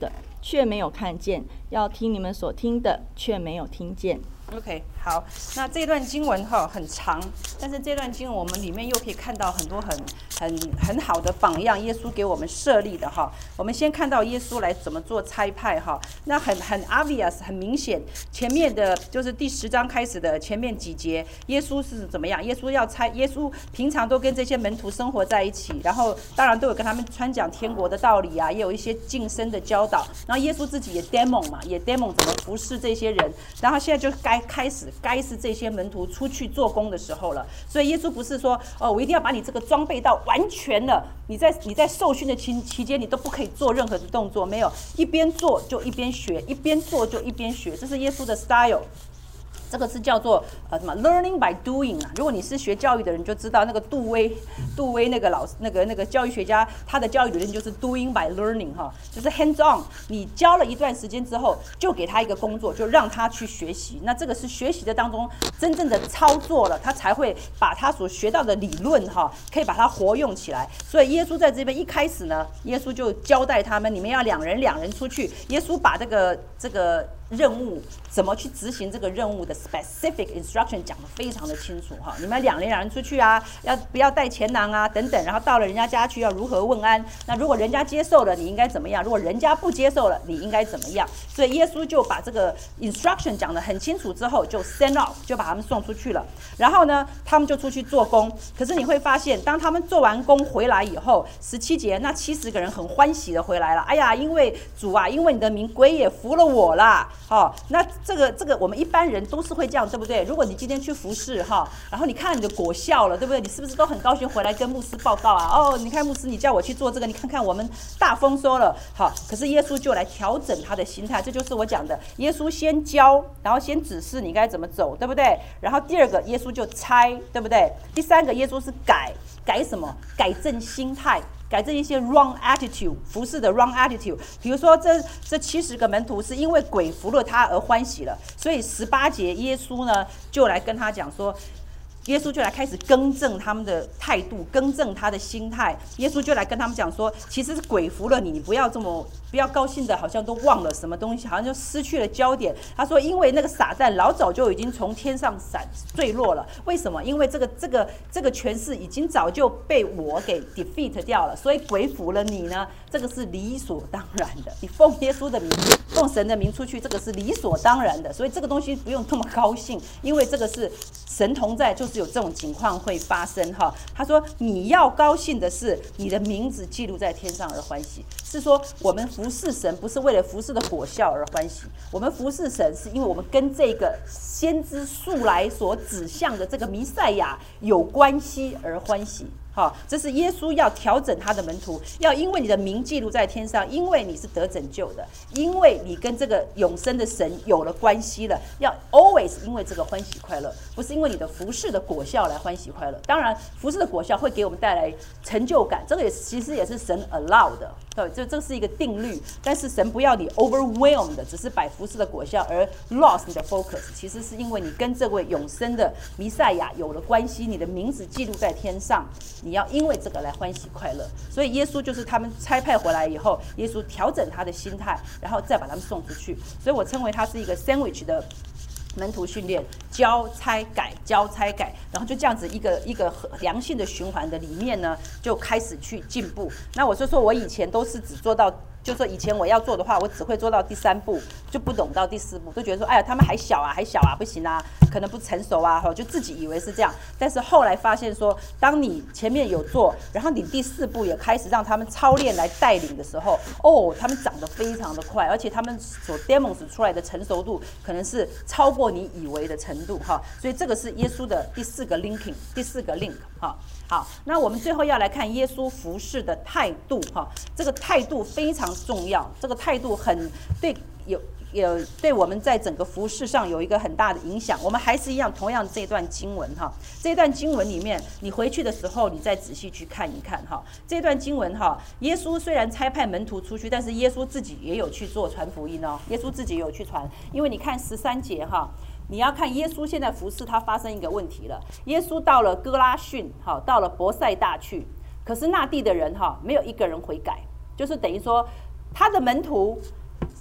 却没有看见；要听你们所听的，却没有听见。 OK， 好，那这段经文很长，但是这段经文我们里面又可以看到很多很好的榜样，耶稣给我们设立的我们先看到耶稣来怎么做差派那很 obvious 很明显，前面的就是第10章开始的前面几节，耶稣是怎么样？耶稣平常都跟这些门徒生活在一起，然后当然都有跟他们传讲天国的道理啊，也有一些晋升的教导，然后耶稣自己也 demo 嘛，也 demo 怎么服侍这些人，然后现在就该是这些门徒出去做工的时候了。所以耶稣不是说我一定要把你这个装备到完全了，你在受训的期间你都不可以做任何的动作，没有，一边做就一边学，一边做就一边学，这是耶稣的 style。这个是叫做什么 learning by doing 啊。如果你是学教育的人就知道，那个杜威那个教育学家，他的教育理论就是 doing by learning 就是 hands on。你教了一段时间之后，就给他一个工作，就让他去学习。那这个是学习的当中真正的操作了，他才会把他所学到的理论可以把它活用起来。所以耶稣在这边一开始呢，耶稣就交代他们，你们要两人出去。耶稣把这个任务怎么去执行这个任务的 specific instruction 讲得非常的清楚你们两人出去啊，不要带钱囊啊等等，然后到了人家家去要如何问安，那如果人家接受了你应该怎么样，如果人家不接受了你应该怎么样。所以耶稣就把这个 instruction 讲得很清楚之后就 send off， 就把他们送出去了。然后呢他们就出去做工，可是你会发现当他们做完工回来以后，17节那70个人很欢喜的回来了，哎呀，因为主啊，因为你的名鬼也服了我啦。那这个我们一般人都是会这样，对不对？如果你今天去服侍然后你看你的果效了，对不对？你是不是都很高兴回来跟牧师报告啊？你看牧师，你叫我去做这个，你看看我们大丰收了。可是耶稣就来调整他的心态，这就是我讲的，耶稣先教，然后先指示你该怎么走，对不对？然后第二个，耶稣就拆，对不对？第三个，耶稣是改什么？改正心态。改正一些 wrong attitude， 服侍的 wrong attitude。比如说这70个门徒是因为鬼服了他而欢喜了，所以18节耶稣呢就来跟他讲说，耶稣就来开始更正他们的态度，更正他的心态。耶稣就来跟他们讲说，其实是鬼服了你，你不要高兴的好像都忘了什么东西，好像就失去了焦点。他说因为那个撒旦老早就已经从天上坠落了，为什么？因为这个权势已经早就被我给 defeat 掉了，所以鬼服了你呢，这个是理所当然的。你奉耶稣的名，奉神的名出去，这个是理所当然的，所以这个东西不用那么高兴，因为这个是神同在，就是有这种情况会发生他说你要高兴的是你的名字记录在天上而欢喜，是说我们服侍神不是为了服侍的果效而欢喜，我们服侍神是因为我们跟这个先知素来所指向的这个弥赛亚有关系而欢喜。这是耶稣要调整他的门徒，要因为你的名记录在天上，因为你是得拯救的，因为你跟这个永生的神有了关系了，要 always 因为这个欢喜快乐，不是因为你的服事的果效来欢喜快乐。当然服事的果效会给我们带来成就感，这个其实也是神 allow 的，对，这是一个定律，但是神不要你 overwhelmed 的只是摆服事的果效而 lost 你的 focus， 其实是因为你跟这位永生的弥赛亚有了关系，你的名字记录在天上，你要因为这个来欢喜快乐。所以耶稣就是他们差派回来以后，耶稣调整他的心态，然后再把他们送出去。所以我称为他是一个 sandwich 的门徒训练，教差改，教差改，然后就这样子一个良性的循环的里面呢，就开始去进步。那我就说我以前都是只做到，就说以前我要做的话，我只会做到第3步，就不懂到第4步，都觉得说，哎呀，他们还小啊，不行啊，可能不成熟啊，就自己以为是这样。但是后来发现说，当你前面有做，然后你第4步也开始让他们操练来带领的时候，他们长得非常的快，而且他们所 demonstrate 出来的成熟度可能是超过你以为的程度所以这个是耶稣的第4个 linking， 第4个 link。好，那我们最后要来看耶稣服事的态度这个态度非常重要，这个态度很对我们在整个服事上有一个很大的影响。我们还是一样，同样这段经文这段经文里面，你回去的时候你再仔细去看一看这段经文耶稣虽然差派门徒出去，但是耶稣自己也有去做传福音耶稣自己也有去传。因为你看13节你要看耶稣现在服事，他发生一个问题了。耶稣到了哥拉汛到了伯赛大去，可是那地的人没有一个人悔改，就是等于说他的门徒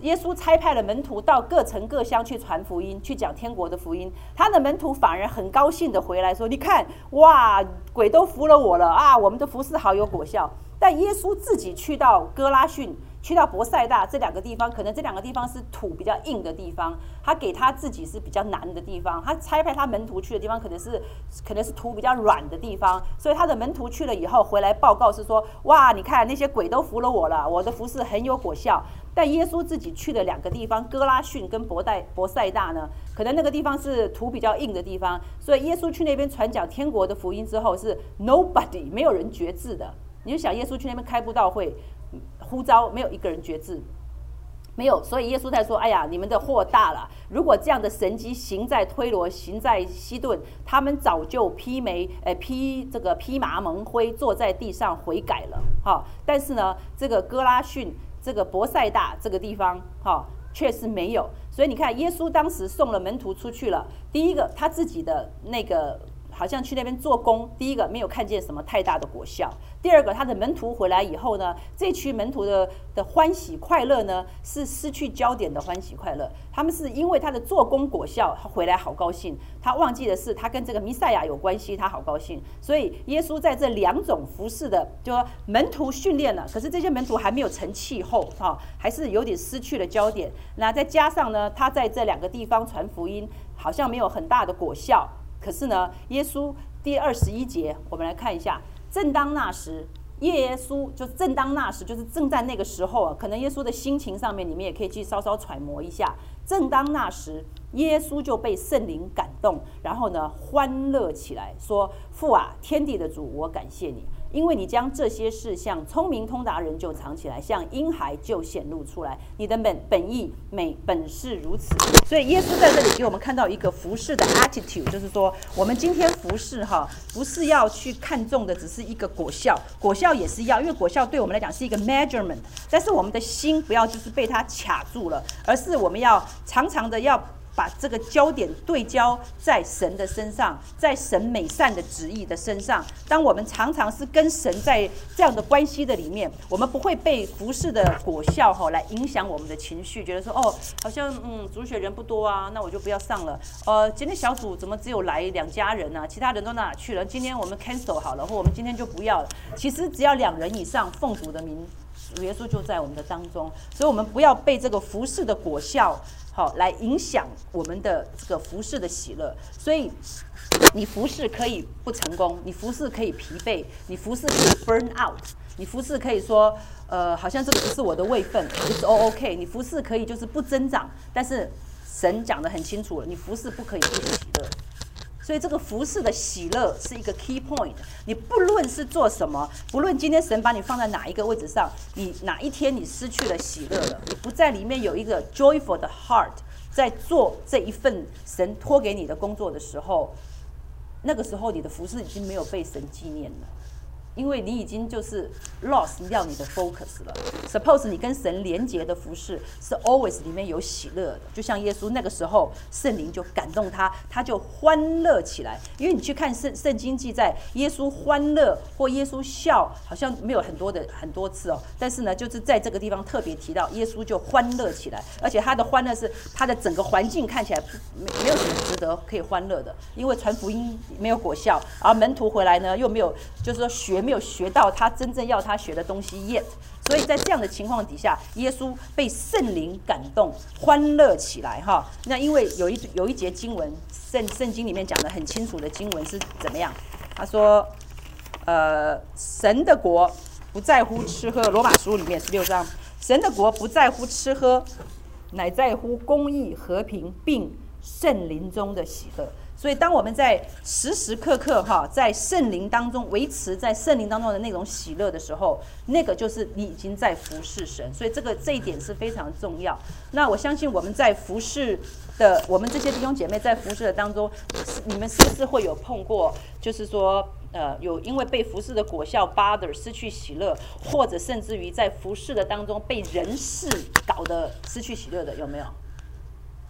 耶稣差派了门徒到各城各乡去传福音，去讲天国的福音。他的门徒反而很高兴的回来说：“你看，哇，鬼都服了我了啊！我们的服事好有果效。”但耶稣自己去到哥拉汛、去到伯赛大这两个地方，可能这两个地方是土比较硬的地方，他给他自己是比较难的地方。他差派他门徒去的地方，可能是土比较软的地方。所以他的门徒去了以后，回来报告是说：“哇，你看那些鬼都服了我了，我的服事很有果效。”但耶稣自己去的两个地方，哥拉汛跟伯赛大呢，可能那个地方是土比较硬的地方，所以耶稣去那边传讲天国的福音之后，是 nobody 没有人决志的。你就想耶稣去那边开布道会，呼召没有一个人决志，没有，所以耶稣才说：“哎呀，你们的祸大了！如果这样的神迹行在推罗，行在西顿，他们早就披麻蒙灰，坐在地上悔改了。”哈，但是呢，这个哥拉汛、这个伯赛大这个地方，哈，确实没有。所以你看，耶稣当时送了门徒出去了，第一个他自己的那个。好像去那边做工，第一个没有看见什么太大的果效，第二个他的门徒回来以后呢，这群门徒的欢喜快乐呢，是失去焦点的欢喜快乐。他们是因为他的做工果效，他回来好高兴，他忘记的是他跟这个弥赛亚有关系，他好高兴。所以耶稣在这两种服事的，就说门徒训练了，可是这些门徒还没有成气候，还是有点失去了焦点。那再加上呢，他在这两个地方传福音，好像没有很大的果效。可是呢，耶稣第21节，我们来看一下。正当那时，耶稣就是正当那时，就是正在那个时候啊。可能耶稣的心情上面，你们也可以去稍稍揣摩一下。正当那时，耶稣就被圣灵感动，然后呢，欢乐起来，说：“父啊，天地的主，我感谢你。”因为你将这些事向聪明通达人就藏起来，向婴孩就显露出来。你的本意本是如此。所以耶稣在这里给我们看到一个服事的 attitude， 就是说我们今天服事不是要去看重的只是一个果效，果效也是要，因为果效对我们来讲是一个 measurement， 但是我们的心不要就是被它卡住了，而是我们要常常的要把这个焦点对焦在神的身上，在神美善的旨意的身上。当我们常常是跟神在这样的关系的里面，我们不会被服事的果效来影响我们的情绪，觉得说好像主学人不多啊，那我就不要上了。今天小组怎么只有来2家人啊？其他人都哪去了？今天我们 cancel 好了，或我们今天就不要了。其实只要2人以上奉主的名，主耶稣就在我们的当中，所以我们不要被这个服事的果效来影响我们的这个服事的喜乐。所以你服事可以不成功，你服事可以疲惫，你服事可以 burn out， 你服事可以说好像这个不是我的位分 ，it's all okay。你服事可以就是不增长，但是神讲得很清楚了，你服事不可以不喜乐。所以这个服事的喜乐是一个 key point。你不论是做什么，不论今天神把你放在哪一个位置上，你哪一天你失去了喜乐了，你不在里面有一个 joyful 的 heart， 在做这一份神托给你的工作的时候，那个时候你的服事已经没有被神纪念了。因为你已经就是 lost 掉你的 focus 了。Suppose 你跟神连结的服事是 always 里面有喜乐的，就像耶稣那个时候圣灵就感动他，他就欢乐起来。因为你去看圣经记载，耶稣欢乐或耶稣笑，好像没有很多次哦，但是呢，就是在这个地方特别提到耶稣就欢乐起来，而且他的欢乐是他的整个环境看起来没有什么值得可以欢乐的，因为传福音没有果效，而门徒回来呢又没有，就是说没有学到他真正要他学的东西 yet， 所以在这样的情况底下，耶稣被圣灵感动，欢乐起来哈。那因为有一节经文，圣经里面讲得很清楚的经文是怎么样？他说，神的国不在乎吃喝，罗马书里面16章，神的国不在乎吃喝，乃在乎公义、和平，并圣灵中的喜乐。所以当我们在时时刻刻在圣灵当中维持在圣灵当中的那种喜乐的时候，那个就是你已经在服侍神。所以这一点是非常重要。那我相信我们在服侍的，我们这些弟兄姐妹在服侍的当中，你们是不是会有碰过，就是说有因为被服侍的果效 bother 失去喜乐，或者甚至于在服侍的当中被人事搞得失去喜乐的，有没有？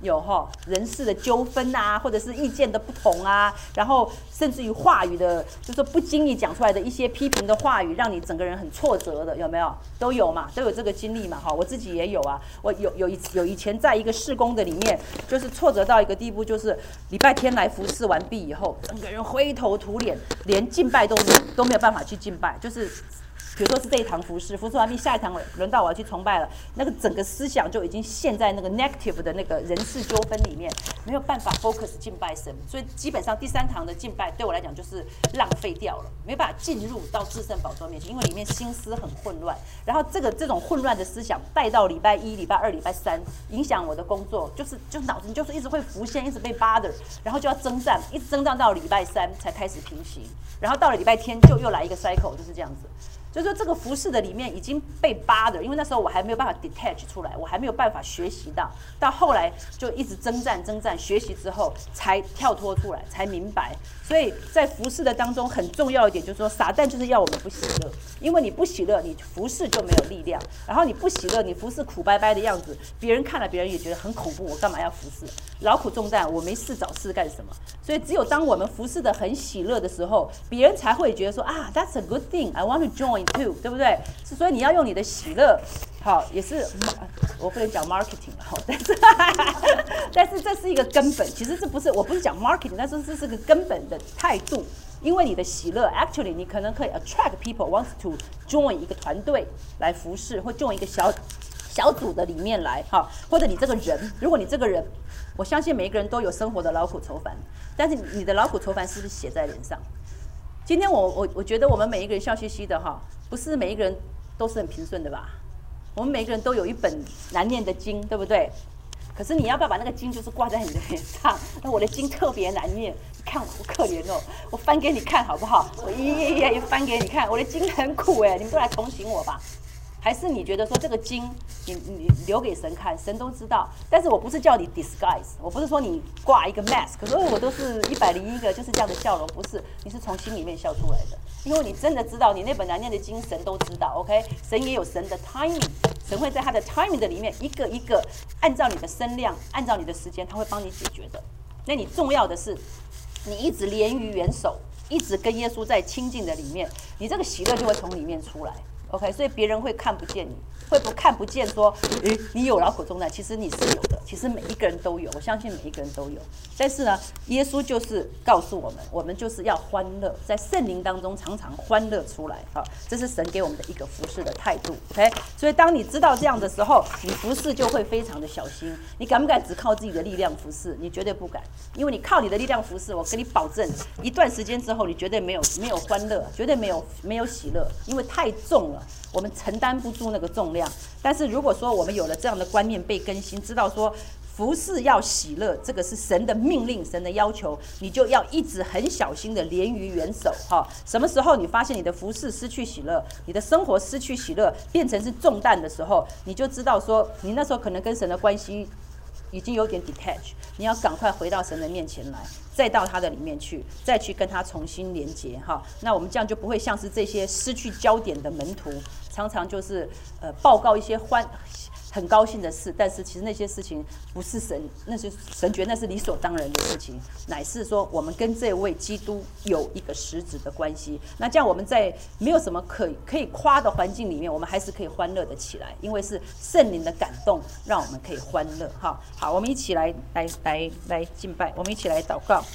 有哈人事的纠纷啊，或者是意见的不同啊，然后甚至于话语的，就是不经意讲出来的一些批评的话语，让你整个人很挫折的，有没有？都有嘛，都有这个经历嘛，哈，我自己也有啊。我有以前在一个事工的里面，就是挫折到一个地步，就是礼拜天来服侍完毕以后，整个人灰头土脸，连敬拜都没有办法去敬拜，就是。比如说是这一堂服侍完毕，下一堂轮到我要去崇拜了，那个整个思想就已经陷在那个 negative 的那个人事纠纷里面，没有办法 focus 敬拜神，所以基本上第3堂的敬拜对我来讲就是浪费掉了，没办法进入到至圣宝座面前，因为里面心思很混乱，然后这种混乱的思想带到礼拜1、礼拜2、礼拜3，影响我的工作，就是脑子就是一直会浮现，一直被 bother， 然后就要征战，一直征战到礼拜3才开始平息，然后到了礼拜天就又来一个 cycle， 就是这样子。就是说这个服事的里面已经被扒的，因为那时候我还没有办法 detach 出来，我还没有办法学习到后来就一直征战，学习之后才跳脱出来，才明白。所以在服事的当中很重要一点就是说，撒旦就是要我们不喜乐，因为你不喜乐，你服事就没有力量，然后你不喜乐，你服事苦掰掰的样子，别人看了别人也觉得很恐怖，我干嘛要服事？劳苦重担，我没事找事干什么？所以只有当我们服事的很喜乐的时候，别人才会觉得说啊 ，That's a good thing, I want to join too， 对不对？所以你要用你的喜乐，好，也是我不能讲 marketing 了，但是这是一个根本。其实这不是，我不是讲 marketing， 但是这是个根本的态度。因为你的喜乐 ，actually 你可能可以 attract people wants to join 一个团队来服事，或 join 一个小组的里面来，哈，或者你这个人，如果你这个人。我相信每一个人都有生活的劳苦愁烦，但是你的劳苦愁烦是不是写在脸上？今天我觉得我们每一个人笑嘻嘻的哈，不是每一个人都是很平顺的吧？我们每一个人都有一本难念的经，对不对？可是你要不要把那个经就是挂在你的脸上？那我的经特别难念，你看我好可怜哦，我翻给你看好不好？我一翻给你看，我的经很苦哎，你们都来同情我吧。还是你觉得说这个经你留给神看，神都知道。但是我不是叫你 disguise， 我不是说你挂一个 mask， 可是我都是101个就是这样的笑容，不是，你是从心里面笑出来的，因为你真的知道你那本难念的经神都知道 ，OK？ 神也有神的 timing， 神会在他的 timing 的里面一个一个按照你的声量，按照你的时间，他会帮你解决的。那你重要的是，你一直连于元首，一直跟耶稣在亲近的里面，你这个喜乐就会从里面出来。OK， 所以别人会看不见你，会看不见说，你有劳苦重担，其实你是有的，其实每一个人都有，我相信每一个人都有。但是呢，耶稣就是告诉我们就是要欢乐，在圣灵当中常常欢乐出来，好，这是神给我们的一个服事的态度。OK， 所以当你知道这样的时候，你服事就会非常的小心。你敢不敢只靠自己的力量服事？你绝对不敢，因为你靠你的力量服事，我跟你保证，一段时间之后，你绝对没有欢乐，绝对没有喜乐，因为太重了。我们承担不住那个重量，但是如果说我们有了这样的观念被更新，知道说服事要喜乐，这个是神的命令，神的要求，你就要一直很小心的连于元首哈。什么时候你发现你的服事失去喜乐，你的生活失去喜乐，变成是重担的时候，你就知道说你那时候可能跟神的关系已经有点 detach， 你要赶快回到神的面前来，再到他的里面去，再去跟他重新连结哈。那我们这样就不会像是这些失去焦点的门徒，常常就是报告一些很高兴的事，但是其实那些事情不是神，那是神觉得那是理所当然的事情，乃是说我们跟这位基督有一个实质的关系。那这样我们在没有什么可以夸的环境里面，我们还是可以欢乐的起来，因为是圣灵的感动，让我们可以欢乐哈。好，我们一起来敬拜，我们一起来祷告。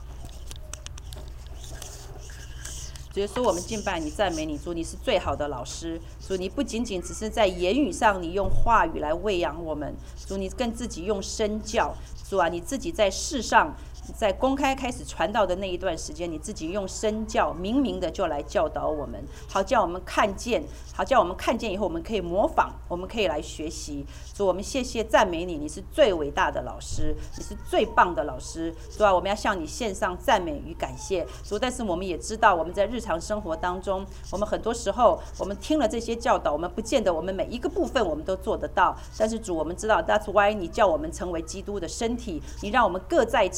主耶稣，我们敬拜你，赞美你，主，你是最好的老师。主，你不仅仅只是在言语上，你用话语来喂养我们。主，你更自己用身教。主啊，你自己在世上，在公开开始传道的那一段时间，你自己用身教，明明的就来教导我们，好叫我们看见，以后我们可以模仿，我们可以来学习。主，我们谢谢赞美你，你是最伟大的老师，你是最棒的老师。主啊，我们要向你献上赞美与感谢。主，但是我们也知道，我们在日常生活当中，我们很多时候，我们听了这些教导，我们不见得我们每一个部分我们都做得到。但是主，我们知道 ，That's why 你叫我们成为基督的身体，你让我们各在其职。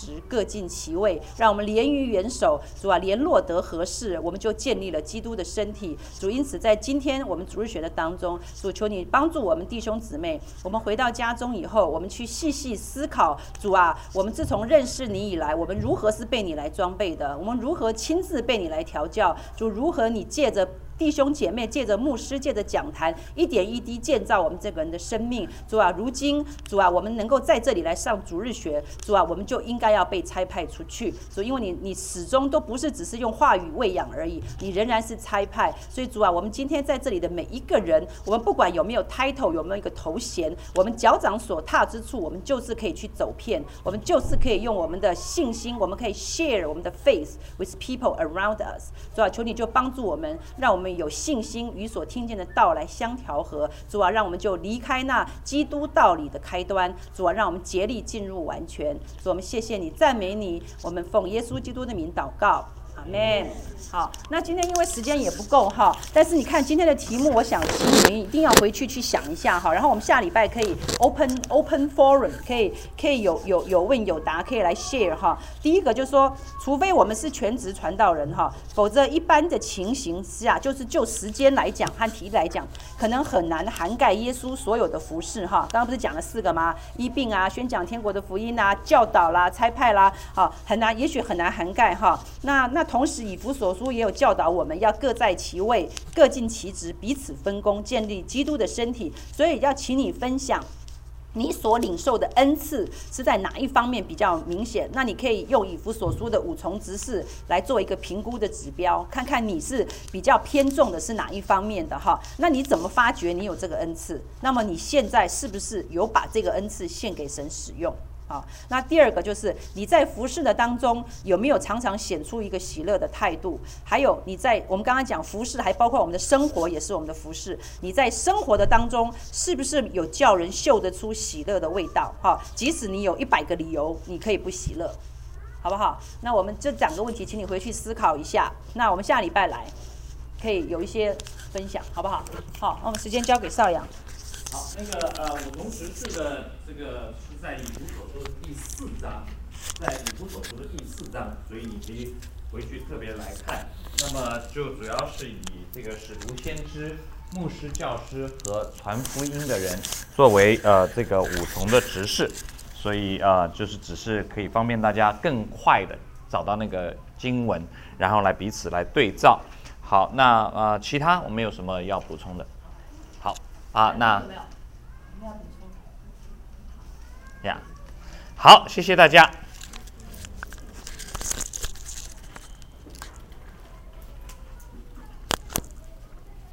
职，各尽其位，让我们连于元首。主啊，联络得合适，我们就建立了基督的身体。主，因此在今天我们主日学的当中，主求你帮助我们弟兄姊妹，我们回到家中以后，我们去细细思考，主啊，我们自从认识你以来，我们如何是被你来装备的？我们如何亲自被你来调教？主，如何你借着弟兄姐妹，借着牧师，借着讲坛，一点一滴建造我们这个人的生命。主啊，如今主啊，我们能够在这里来上主日学，主啊，我们就应该要被差派出去。主，因为你始终都不是只是用话语喂养而已，你仍然是差派。所以主啊，我们今天在这里的每一个人，我们不管有没有 title， 有没有一个头衔，我们脚掌所踏之处，我们就是可以去走遍，我们就是可以用我们的信心，我们可以 share 我们的 faith with people around us。主啊，求你就帮助我们，让我们有信心与所听见的道来相调和。主啊，让我们就离开那基督道理的开端。主啊，让我们竭力进入完全。主，我们谢谢你，赞美你，我们奉耶稣基督的名祷告，阿们。好，那今天因为时间也不够哈，但是你看今天的题目，我想请你们一定要回去想一下哈，然后我们下礼拜可以 open forum， 可以有问有答，可以来 share 哈。第一个就是说，除非我们是全职传道人哈，否则一般的情形下，就是就时间来讲和题来讲，可能很难涵盖耶稣所有的服事哈。刚刚不是讲了4个吗？医病啊，宣讲天国的福音啊，教导啦，差派啦，很难，也许很难涵盖哈。那同时以弗所书也有教导我们要各在其位，各尽其职，彼此分工，建立基督的身体。所以要请你分享你所领受的恩赐是在哪一方面比较明显？那你可以用以弗所书的5重职事来做一个评估的指标，看看你是比较偏重的是哪一方面的哈。那你怎么发觉你有这个恩赐？那么你现在是不是有把这个恩赐献给神使用？好，那第二个就是你在服事的当中有没有常常显出一个喜乐的态度？还有你在我们刚刚讲服事，还包括我们的生活也是我们的服事。你在生活的当中是不是有叫人嗅得出喜乐的味道？哈，即使你有100个理由，你可以不喜乐，好不好？那我们这2个问题，请你回去思考一下。那我们下礼拜来可以有一些分享，好不好？好，那我们时间交给少阳。 好，那个5重职事的这个是在以弗所书的第4章，在以弗所书的第4章，所以你可以回去特别来看。那么就主要是以这个使徒、先知、牧师、教师和传福音的人作为这个5重的职事，所以就是只是可以方便大家更快的找到那个经文，然后来彼此来对照。好，那其他我们有什么要补充的？好那呀，好，谢谢大家。